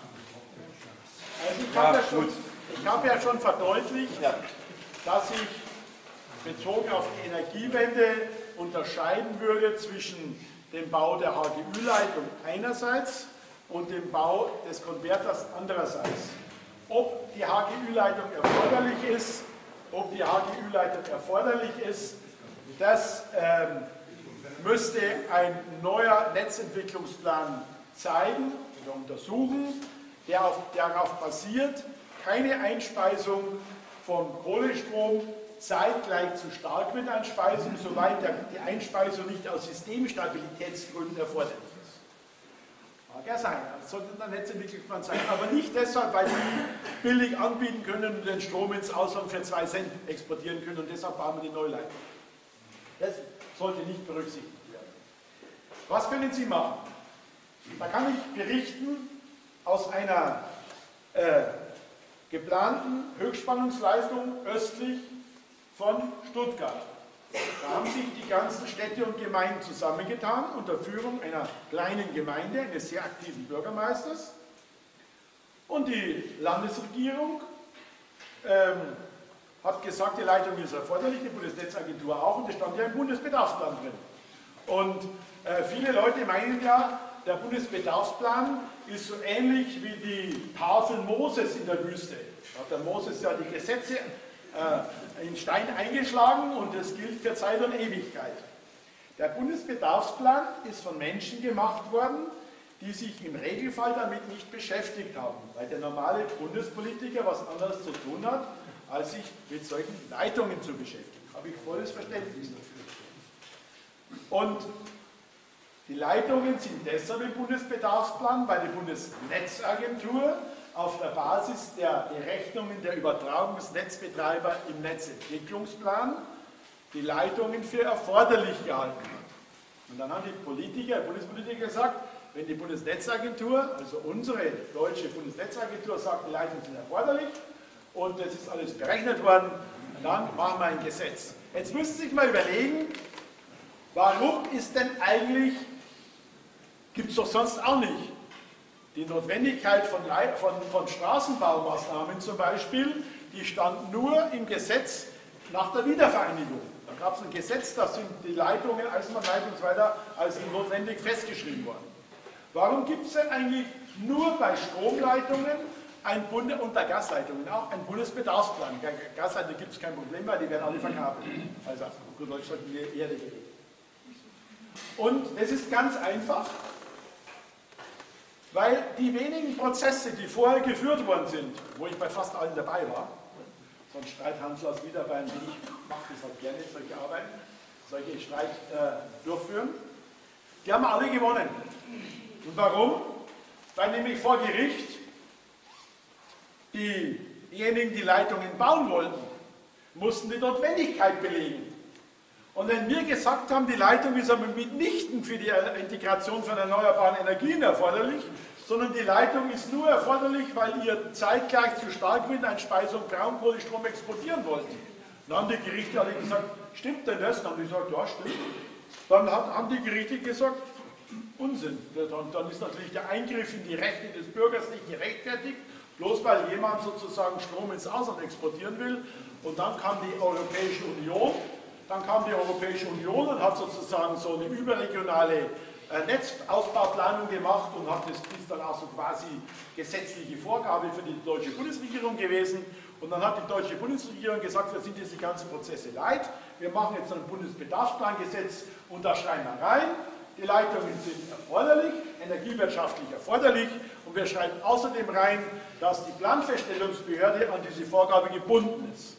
S1: Also ich habe ja, ja, hab ja schon verdeutlicht, ja, dass ich bezogen auf die Energiewende unterscheiden würde zwischen dem Bau der H G Ü-Leitung einerseits und dem Bau des Konverters andererseits. Ob die H G Ü-Leitung erforderlich ist, ob die H G Ü-Leitung erforderlich ist, das ähm, müsste ein neuer Netzentwicklungsplan zeigen oder untersuchen, der auf, darauf basiert, keine Einspeisung von Kohlestrom zeitgleich zu Starkwindeinspeisung, soweit der, die Einspeisung nicht aus Systemstabilitätsgründen erforderlich ist. Mag ja sein, das sollte ein Netzentwicklungsplan sein, aber nicht deshalb, weil die billig anbieten können und den Strom ins Ausland für zwei Cent exportieren können und deshalb bauen wir die Neuleitung. Das sollte nicht berücksichtigt werden. Was können Sie machen? Da kann ich berichten aus einer äh, geplanten Höchstspannungsleistung östlich von Stuttgart. Da haben sich die ganzen Städte und Gemeinden zusammengetan unter Führung einer kleinen Gemeinde, eines sehr aktiven Bürgermeisters. Und die Landesregierung ähm, hat gesagt, die Leitung ist erforderlich, die Bundesnetzagentur auch, und es stand ja im Bundesbedarfsplan drin. Und äh, viele Leute meinen ja, der Bundesbedarfsplan ist so ähnlich wie die Tafel Moses in der Wüste. Da hat der Moses ja die Gesetze äh, in Stein eingeschlagen und das gilt für Zeit und Ewigkeit. Der Bundesbedarfsplan ist von Menschen gemacht worden, die sich im Regelfall damit nicht beschäftigt haben, weil der normale Bundespolitiker was anderes zu tun hat, als sich mit solchen Leitungen zu beschäftigen. Habe ich volles Verständnis dafür. Und die Leitungen sind deshalb im Bundesbedarfsplan, weil die Bundesnetzagentur auf der Basis der Berechnungen der Übertragung des Netzbetreiber im Netzentwicklungsplan die Leitungen für erforderlich gehalten hat. Und dann haben die Politiker, Bundespolitiker gesagt, wenn die Bundesnetzagentur, also unsere deutsche Bundesnetzagentur sagt, die Leitungen sind erforderlich und das ist alles berechnet worden, dann machen wir ein Gesetz. Jetzt müssen Sie sich mal überlegen, warum ist denn eigentlich, gibt es doch sonst auch nicht, die Notwendigkeit von, von, von Straßenbaumaßnahmen zum Beispiel, die stand nur im Gesetz nach der Wiedervereinigung. Da gab es ein Gesetz, da sind die Leitungen, Eisenbahnleitungen und so weiter als notwendig festgeschrieben worden. Warum gibt es denn eigentlich nur bei Stromleitungen ein Bund und bei Gasleitungen auch ein Bundesbedarfsplan? Gasleitungen gibt es kein Problem, weil die werden alle verkabelt. Also gut Deutsch sagt, die Erde geht. Und das ist ganz einfach, weil die wenigen Prozesse, die vorher geführt worden sind, wo ich bei fast allen dabei war, so ein Streithansel aus Wiederbayern, wie ich mache das halt gerne, solche Arbeiten, solche Streit äh, durchführen, die haben alle gewonnen. Und warum? Weil nämlich vor Gericht diejenigen, die Leitungen bauen wollten, mussten die Notwendigkeit belegen. Und wenn wir gesagt haben, die Leitung ist aber mitnichten für die Integration von erneuerbaren Energien erforderlich, sondern die Leitung ist nur erforderlich, weil ihr zeitgleich zu Starkwindeinspeisung Braunkohlestrom exportieren wollten. Dann haben die Gerichte alle gesagt, stimmt denn das? Dann haben die gesagt, ja, stimmt. Dann hat, haben die Gerichte gesagt, Unsinn. Dann, dann ist natürlich der Eingriff in die Rechte des Bürgers nicht gerechtfertigt, bloß weil jemand sozusagen Strom ins Ausland exportieren will. Und dann kam die Europäische Union, dann kam die Europäische Union und hat sozusagen so eine überregionale äh, Netzausbauplanung gemacht und hat das ist dann auch so quasi gesetzliche Vorgabe für die deutsche Bundesregierung gewesen. Und dann hat die deutsche Bundesregierung gesagt, wir sind diese ganzen Prozesse leid, wir machen jetzt ein Bundesbedarfsplangesetz und da schreiben wir rein, die Leitungen sind erforderlich, energiewirtschaftlich erforderlich und wir schreiben außerdem rein, dass die Planfeststellungsbehörde an diese Vorgabe gebunden ist.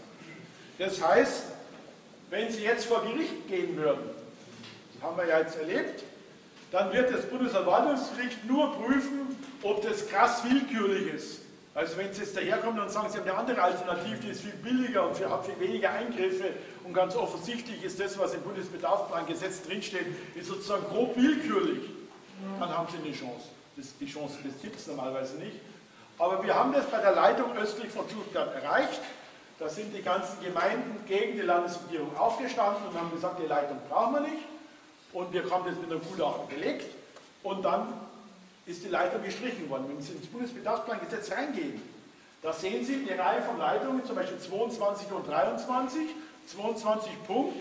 S1: Das heißt, wenn Sie jetzt vor Gericht gehen würden, das haben wir ja jetzt erlebt, dann wird das Bundesverwaltungsgericht nur prüfen, ob das krass willkürlich ist. Also wenn Sie jetzt daherkommen und sagen, Sie haben eine andere Alternative, die ist viel billiger und hat viel weniger Eingriffe und ganz offensichtlich ist das, was im Bundesbedarfsplangesetz drinsteht, ist sozusagen grob willkürlich, dann haben Sie eine Chance. Das, die Chance, das gibt es normalerweise nicht. Aber wir haben das bei der Leitung östlich von Stuttgart erreicht. Da sind die ganzen Gemeinden gegen die Landesregierung aufgestanden und haben gesagt, die Leitung brauchen wir nicht. Und wir haben das mit einem Gutachten belegt. Und dann ist die Leitung gestrichen worden. Wenn Sie ins Bundesbedarfsplangesetz reingehen, da sehen Sie die Reihe von Leitungen, zum Beispiel zweiundzwanzig und dreiundzwanzig, zweiundzwanzig Punkt,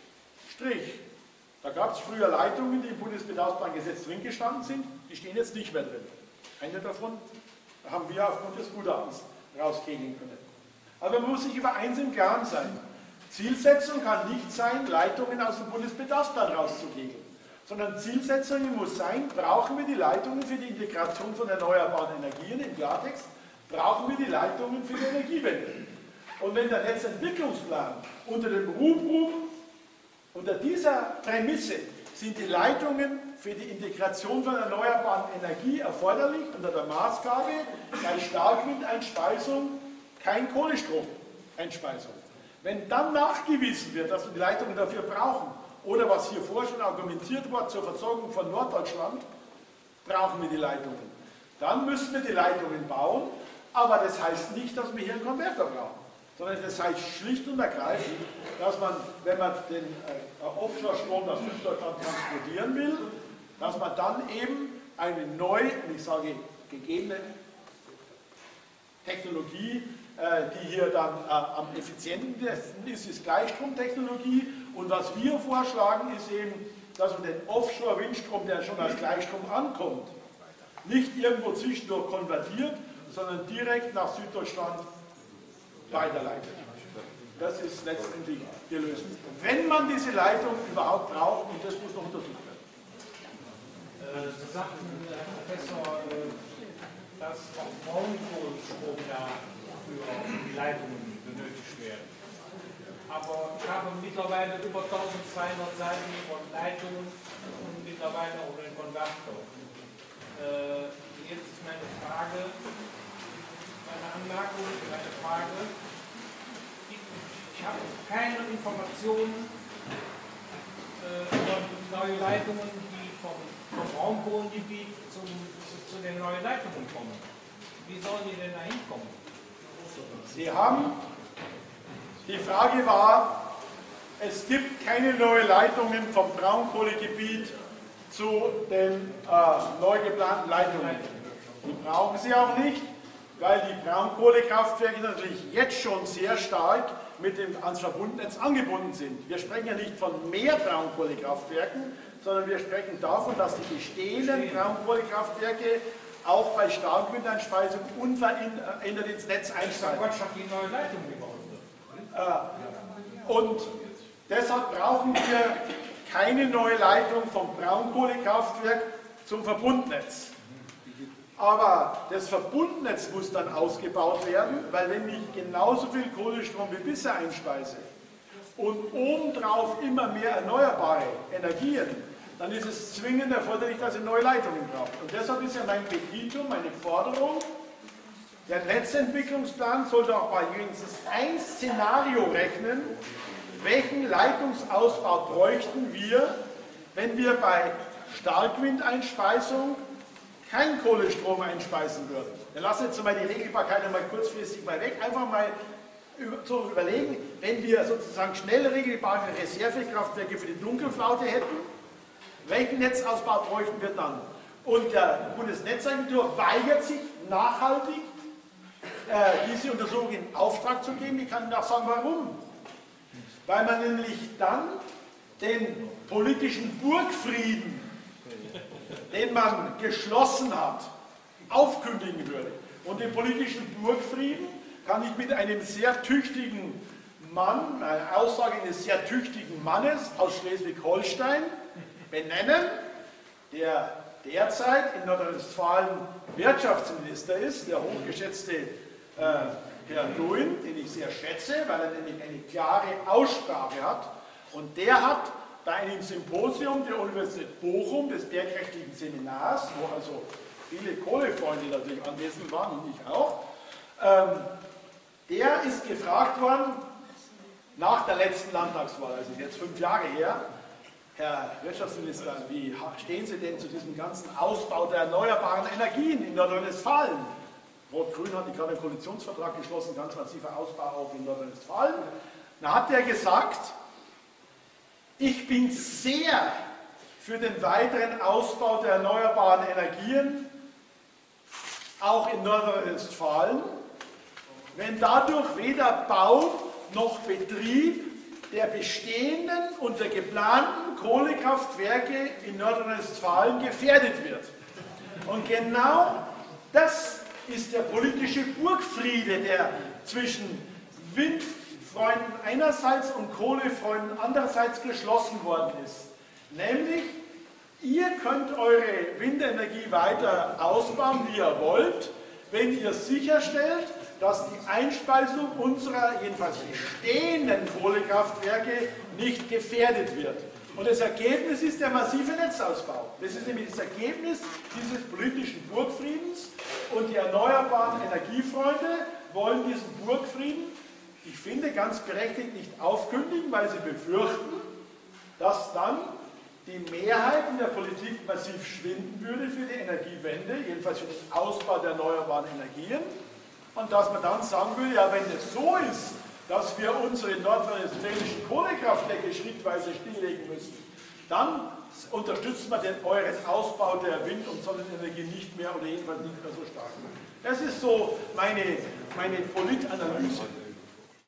S1: Strich. Da gab es früher Leitungen, die im Bundesbedarfsplangesetz drin gestanden sind, die stehen jetzt nicht mehr drin. Eine davon haben wir aufgrund des Gutachtens rauskegeln können. Aber man muss sich über eins im Klaren sein. Zielsetzung kann nicht sein, Leitungen aus dem Bundesbedarfsplan rauszukegeln, sondern Zielsetzung muss sein, brauchen wir die Leitungen für die Integration von erneuerbaren Energien, im Klartext, brauchen wir die Leitungen für die Energiewende. Und wenn der Netzentwicklungsplan unter dem Rubrum, unter dieser Prämisse sind die Leitungen für die Integration von erneuerbaren Energie erforderlich, unter der Maßgabe, bei Starkwindeinspeisung kein Kohlestromeinspeisung. Wenn dann nachgewiesen wird, dass wir die Leitungen dafür brauchen, oder was hier vorher schon argumentiert wurde, zur Versorgung von Norddeutschland, brauchen wir die Leitungen. Dann müssen wir die Leitungen bauen, aber das heißt nicht, dass wir hier einen Konverter brauchen, sondern das heißt schlicht und ergreifend, dass man, wenn man den äh, Offshore-Strom aus Süddeutschland transportieren will, dass man dann eben eine neue, ich sage gegebene Technologie, die hier dann äh, am effizientesten ist, ist Gleichstromtechnologie. Und was wir vorschlagen, ist eben, dass man den Offshore-Windstrom, der schon als Gleichstrom ankommt, nicht irgendwo zwischendurch konvertiert, sondern direkt nach Süddeutschland weiterleitet. Das ist letztendlich die Lösung. Wenn man diese Leitung überhaupt braucht, und das muss noch untersucht werden.
S4: Sie sagten, Herr Professor, dass auch Braunkohlestrom ja für die Leitungen benötigt werden. Aber ich habe mittlerweile über eintausendzweihundert Seiten von Leitungen und mittlerweile auch den Konverter. Äh, jetzt ist meine Frage, meine Anmerkung, meine Frage. Ich, ich habe keine Informationen äh, über neue Leitungen, die vom, vom Braunkohlengebiet zum, zu, zu den neuen Leitungen kommen. Wie sollen die denn da hinkommen?
S1: Sie haben, die Frage war, es gibt keine neuen Leitungen vom Braunkohlegebiet zu den äh, neu geplanten Leitungen. Die brauchen Sie auch nicht, weil die Braunkohlekraftwerke natürlich jetzt schon sehr stark mit dem, ans Verbundnetz angebunden sind. Wir sprechen ja nicht von mehr Braunkohlekraftwerken, sondern wir sprechen davon, dass die bestehenden Braunkohlekraftwerke auch bei Starkwindeinspeisung unverändert ins Netz einspeisen.
S4: Ich habe die neue Leitung gebaut.
S1: Äh, und deshalb brauchen wir keine neue Leitung vom Braunkohlekraftwerk zum Verbundnetz. Aber das Verbundnetz muss dann ausgebaut werden, weil wenn ich genauso viel Kohlestrom wie bisher einspeise und obendrauf immer mehr erneuerbare Energien, dann ist es zwingend erforderlich, dass ihr neue Leitungen braucht. Und deshalb ist ja mein Petitum, meine Forderung, der Netzentwicklungsplan sollte auch bei wenigstens ein Szenario rechnen, welchen Leitungsausbau bräuchten wir, wenn wir bei Starkwindeinspeisung kein Kohlestrom einspeisen würden. Wir lassen jetzt mal die Regelbarkeit einmal kurzfristig mal weg, einfach mal zu überlegen, wenn wir sozusagen schnell regelbare Reservekraftwerke für die Dunkelflaute hätten, welchen Netzausbau bräuchten wir dann? Und der Bundesnetzagentur weigert sich nachhaltig, äh, diese Untersuchung in Auftrag zu geben. Ich kann Ihnen auch sagen, warum. Weil man nämlich dann den politischen Burgfrieden, den man geschlossen hat, aufkündigen würde. Und den politischen Burgfrieden kann ich mit einem sehr tüchtigen Mann, einer Aussage eines sehr tüchtigen Mannes aus Schleswig-Holstein benennen, der derzeit in Nordrhein-Westfalen Wirtschaftsminister ist, der hochgeschätzte äh, Herr Duin, den ich sehr schätze, weil er nämlich eine klare Aussprache hat. Und der hat bei einem Symposium der Universität Bochum, des bergrechtlichen Seminars, wo also viele Kohlefreunde natürlich anwesend waren und ich auch, ähm, der ist gefragt worden, nach der letzten Landtagswahl, also jetzt fünf Jahre her, Herr Wirtschaftsminister, wie stehen Sie denn zu diesem ganzen Ausbau der erneuerbaren Energien in Nordrhein-Westfalen? Rot-Grün hat gerade einen Koalitionsvertrag geschlossen, ganz massiver Ausbau auch in Nordrhein-Westfalen. Da hat er gesagt, ich bin sehr für den weiteren Ausbau der erneuerbaren Energien, auch in Nordrhein-Westfalen, wenn dadurch weder Bau noch Betrieb der bestehenden und der geplanten Kohlekraftwerke in Nordrhein-Westfalen gefährdet wird. Und genau das ist der politische Burgfriede, der zwischen Windfreunden einerseits und Kohlefreunden andererseits geschlossen worden ist. Nämlich, ihr könnt eure Windenergie weiter ausbauen, wie ihr wollt, wenn ihr sicherstellt, dass die Einspeisung unserer jedenfalls bestehenden Kohlekraftwerke nicht gefährdet wird. Und das Ergebnis ist der massive Netzausbau. Das ist nämlich das Ergebnis dieses politischen Burgfriedens. Und die erneuerbaren Energiefreunde wollen diesen Burgfrieden, ich finde, ganz berechtigt nicht aufkündigen, weil sie befürchten, dass dann die Mehrheit in der Politik massiv schwinden würde für die Energiewende, jedenfalls für den Ausbau der erneuerbaren Energien. Und dass man dann sagen würde, ja, wenn es so ist, dass wir unsere nordrhein-westfälischen Kohlekraftwerke schrittweise stilllegen müssen, dann unterstützen wir den euren Ausbau der Wind- und Sonnenenergie nicht mehr oder jedenfalls nicht mehr so stark. Das ist so meine, meine Politanalyse.